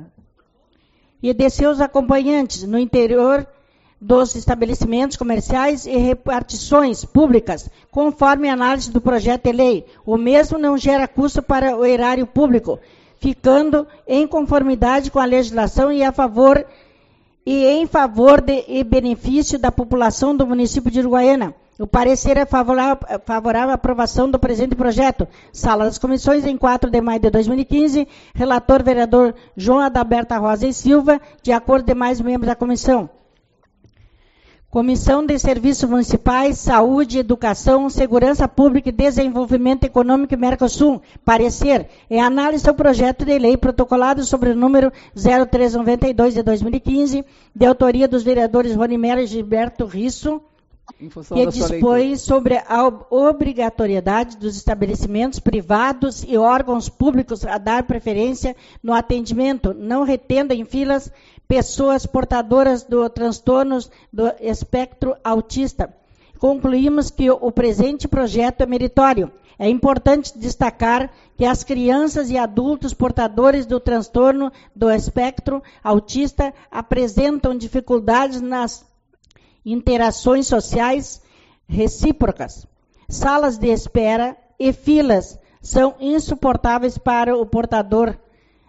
Speaker 2: e de seus acompanhantes no interior dos estabelecimentos comerciais e repartições públicas, conforme a análise do projeto de lei. O mesmo não gera custo para o erário público, ficando em conformidade com a legislação e a favor e em favor de, e benefício da população do município de Uruguaiana. O parecer é favorável, favorável à aprovação do presente projeto. Sala das Comissões, em quatro de maio de dois mil e quinze, relator vereador João Adalberto Rosa e Silva, de acordo com demais membros da comissão. Comissão de Serviços Municipais, Saúde, Educação, Segurança Pública e Desenvolvimento Econômico e Mercosul. Parecer é análise do projeto de lei protocolado sobre o número zero três noventa e dois de dois mil e quinze, de autoria dos vereadores Rony Melo e Gilberto Risso, que dispõe sobre a obrigatoriedade dos estabelecimentos privados e órgãos públicos a dar preferência no atendimento, não retendo em filas pessoas portadoras do transtornos do espectro autista. Concluímos que o presente projeto é meritório. É importante destacar que as crianças e adultos portadores do transtorno do espectro autista apresentam dificuldades nas interações sociais recíprocas. Salas de espera e filas são insuportáveis para o portador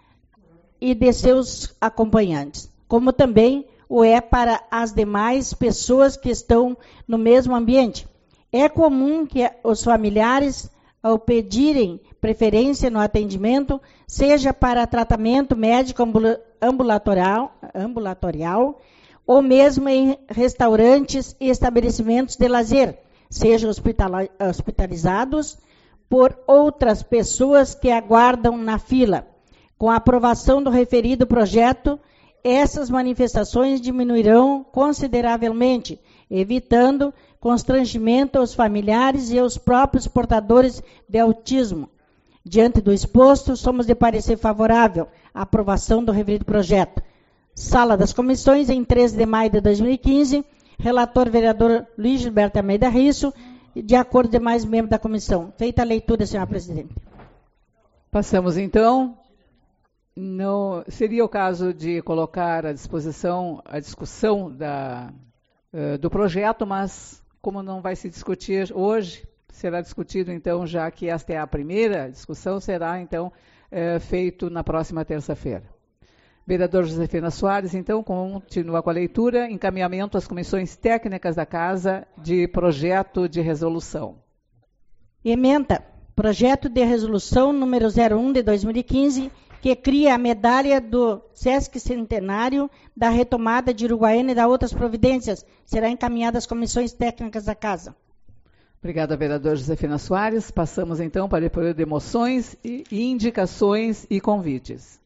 Speaker 2: e de seus acompanhantes, como também o é para as demais pessoas que estão no mesmo ambiente. É comum que os familiares, ao pedirem preferência no atendimento, seja para tratamento médico ambulatorial, ambulatorial ou mesmo em restaurantes e estabelecimentos de lazer, sejam hospitalizados por outras pessoas que aguardam na fila. Com a aprovação do referido projeto, essas manifestações diminuirão consideravelmente, evitando constrangimento aos familiares e aos próprios portadores de autismo. Diante do exposto, somos de parecer favorável à aprovação do referido projeto. Sala das Comissões, em treze de maio de dois mil e quinze, relator vereador Luiz Gilberto Almeida Risso, de acordo com demais membros da comissão. Feita a leitura, senhora presidente.
Speaker 1: Passamos então. Não, seria o caso de colocar à disposição a discussão da, uh, do projeto, mas como não vai se discutir hoje, será discutido então, já que esta é a primeira discussão, será então uh, feito na próxima terça-feira. Vereador Josefina Soares, então, continua com a leitura, encaminhamento às comissões técnicas da Casa de projeto de resolução.
Speaker 2: Ementa, projeto de resolução número zero um de dois mil e quinze, que cria a medalha do Sesc Centenário da retomada de Uruguaiana e da outras providências. Será encaminhada às comissões técnicas da Casa.
Speaker 1: Obrigada, vereador Josefina Soares. Passamos então para o período de moções, e indicações e convites.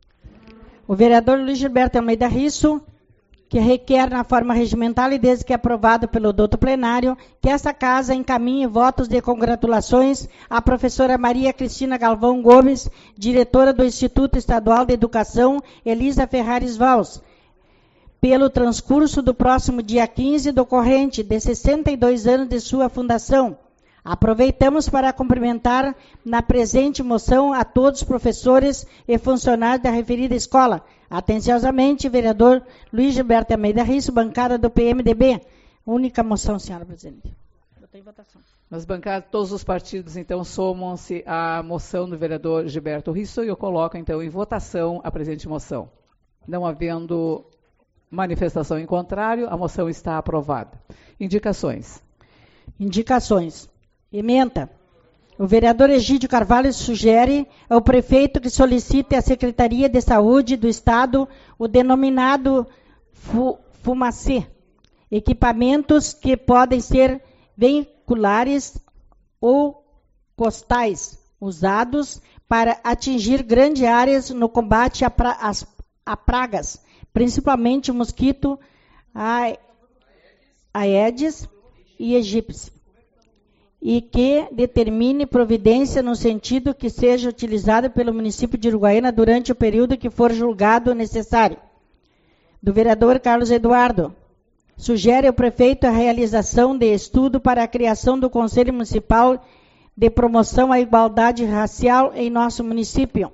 Speaker 2: O vereador Luiz Gilberto Almeida Risso, que requer na forma regimental e desde que aprovado pelo douto plenário, que esta Casa encaminhe votos de congratulações à professora Maria Cristina Galvão Gomes, diretora do Instituto Estadual de Educação Elisa Ferrares Valls, pelo transcurso do próximo dia quinze do corrente de sessenta e dois anos de sua fundação. Aproveitamos para cumprimentar na presente moção a todos os professores e funcionários da referida escola. Atenciosamente, vereador Luiz Gilberto Almeida Risso, bancada do P M D B. Única moção, senhora presidente. Botei em votação.
Speaker 1: Nas bancadas, todos os partidos, então, somam-se à moção do vereador Gilberto Risso e eu coloco, então, em votação a presente moção. Não havendo manifestação em contrário, a moção está aprovada. Indicações.
Speaker 2: Indicações. Ementa. O vereador Egídio Carvalho sugere ao prefeito que solicite à Secretaria de Saúde do Estado o denominado Fumacê, equipamentos que podem ser veiculares ou costais, usados para atingir grandes áreas no combate a, pra, as, a pragas, principalmente o mosquito Aedes e egípcio, e que determine providência no sentido que seja utilizada pelo município de Uruguaiana durante o período que for julgado necessário. Do vereador Carlos Eduardo, sugere ao prefeito a realização de estudo para a criação do Conselho Municipal de Promoção à Igualdade Racial em nosso município.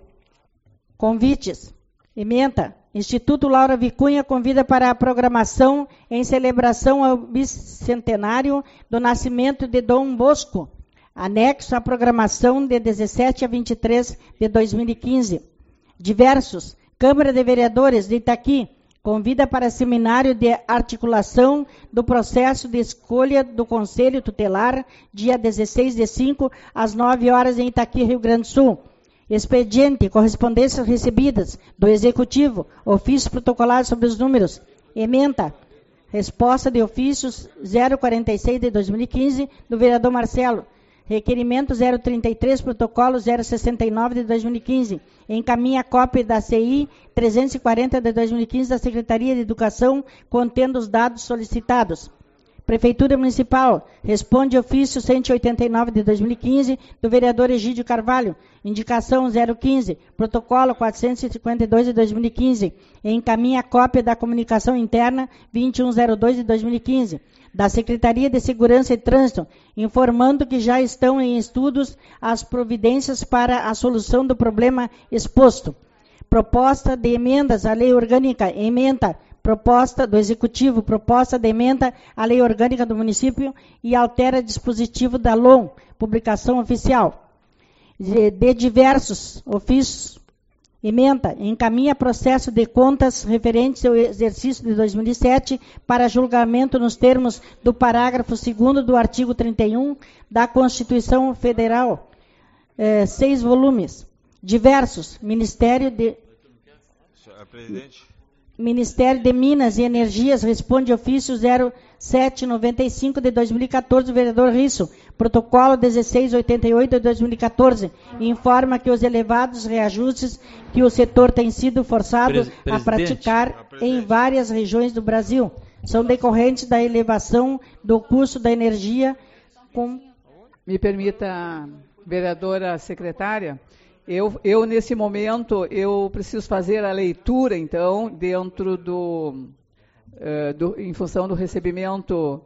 Speaker 2: Convites. Ementa. Instituto Laura Vicunha convida para a programação em celebração ao bicentenário do nascimento de Dom Bosco, anexo à programação de dezessete a vinte e três de dois mil e quinze. Diversos. Câmara de Vereadores de Itaqui convida para seminário de articulação do processo de escolha do Conselho Tutelar, dia dezesseis de cinco, às nove horas em Itaqui, Rio Grande do Sul. Expediente, correspondências recebidas do Executivo, ofício protocolar sobre os números. Ementa, resposta de ofícios zero quarenta e seis de dois mil e quinze, do vereador Marcelo. Requerimento zero trinta e três, protocolo zero sessenta e nove de dois mil e quinze. Encaminha cópia da C I trezentos e quarenta de dois mil e quinze da Secretaria de Educação, contendo os dados solicitados. Prefeitura Municipal, responde ofício cento e oitenta e nove de dois mil e quinze, do vereador Egídio Carvalho, indicação zero quinze, protocolo quatrocentos e cinquenta e dois de dois mil e quinze, e encaminha cópia da comunicação interna vinte e um zero dois de dois mil e quinze, da Secretaria de Segurança e Trânsito, informando que já estão em estudos as providências para a solução do problema exposto. Proposta de emendas à Lei Orgânica, emenda, proposta do Executivo, proposta de emenda à Lei Orgânica do Município e altera dispositivo da L O M, publicação oficial. De, de diversos ofícios, emenda, encaminha processo de contas referentes ao exercício de dois mil e sete para julgamento nos termos do parágrafo segundo do artigo trinta e um da Constituição Federal, eh, seis volumes. Diversos, Ministério de...
Speaker 10: Senhora Presidente.
Speaker 2: Ministério de Minas e Energias, responde ofício zero sete noventa e cinco de dois mil e quatorze, do vereador Risso, protocolo dezesseis oitenta e oito de dois mil e quatorze, e informa que os elevados reajustes que o setor tem sido forçado Pre- a praticar em várias regiões do Brasil são decorrentes da elevação do custo da energia. Com...
Speaker 1: Me permita, vereadora secretária, Eu, eu, nesse momento, eu preciso fazer a leitura, então, dentro do, uh, do em função do recebimento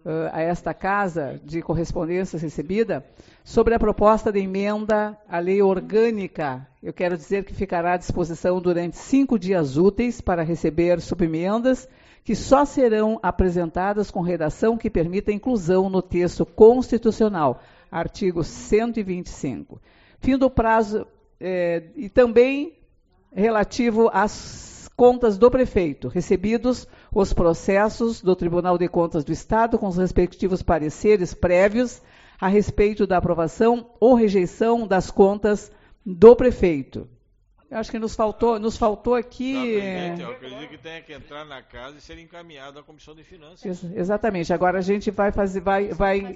Speaker 1: uh, a esta casa de correspondências recebida sobre a proposta de emenda à lei orgânica. Eu quero dizer que ficará à disposição durante cinco dias úteis para receber subemendas que só serão apresentadas com redação que permita inclusão no texto constitucional, artigo cento e vinte e cinco. Fim do prazo, eh, e também relativo às contas do prefeito, recebidos os processos do Tribunal de Contas do Estado com os respectivos pareceres prévios a respeito da aprovação ou rejeição das contas do prefeito. Eu acho que nos faltou, nos faltou aqui...
Speaker 10: Eu acredito que tenha que entrar na casa e ser encaminhado à Comissão de Finanças.
Speaker 1: Ex exatamente. Agora a gente vai fazer... Vai, vai...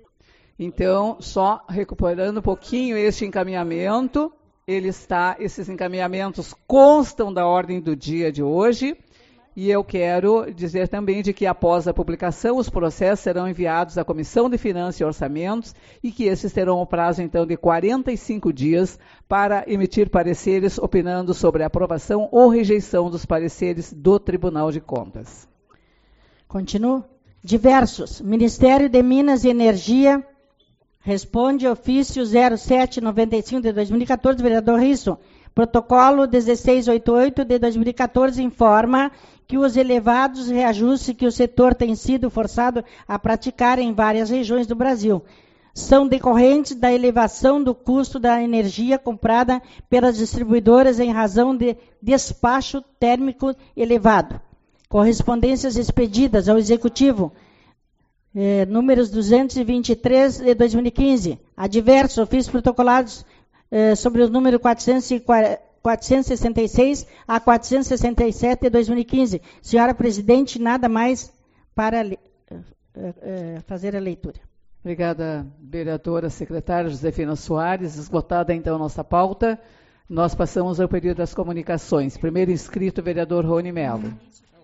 Speaker 1: Então, só recuperando um pouquinho este encaminhamento, ele está, esses encaminhamentos constam da ordem do dia de hoje, e eu quero dizer também de que após a publicação, os processos serão enviados à Comissão de Finanças e Orçamentos e que esses terão um prazo, então, de quarenta e cinco dias para emitir pareceres opinando sobre a aprovação ou rejeição dos pareceres do Tribunal de Contas.
Speaker 2: Continuo. Diversos. Ministério de Minas e Energia responde ofício zero sete noventa e cinco de dois mil e quatorze, vereador Risso. Protocolo dezesseis oitenta e oito de dois mil e quatorze informa que os elevados reajustes que o setor tem sido forçado a praticar em várias regiões do Brasil são decorrentes da elevação do custo da energia comprada pelas distribuidoras em razão de despacho térmico elevado. Correspondências expedidas ao Executivo, eh, números duzentos e vinte e três de dois mil e quinze, adversos ofícios protocolados eh, sobre o número quatrocentos e sessenta e seis a quatrocentos e sessenta e sete de dois mil e quinze. Senhora Presidente, nada mais para eh, eh, fazer a leitura.
Speaker 1: Obrigada, vereadora secretária Josefina Soares. Esgotada, então, nossa pauta, nós passamos ao período das comunicações. Primeiro inscrito, vereador Rony Melo.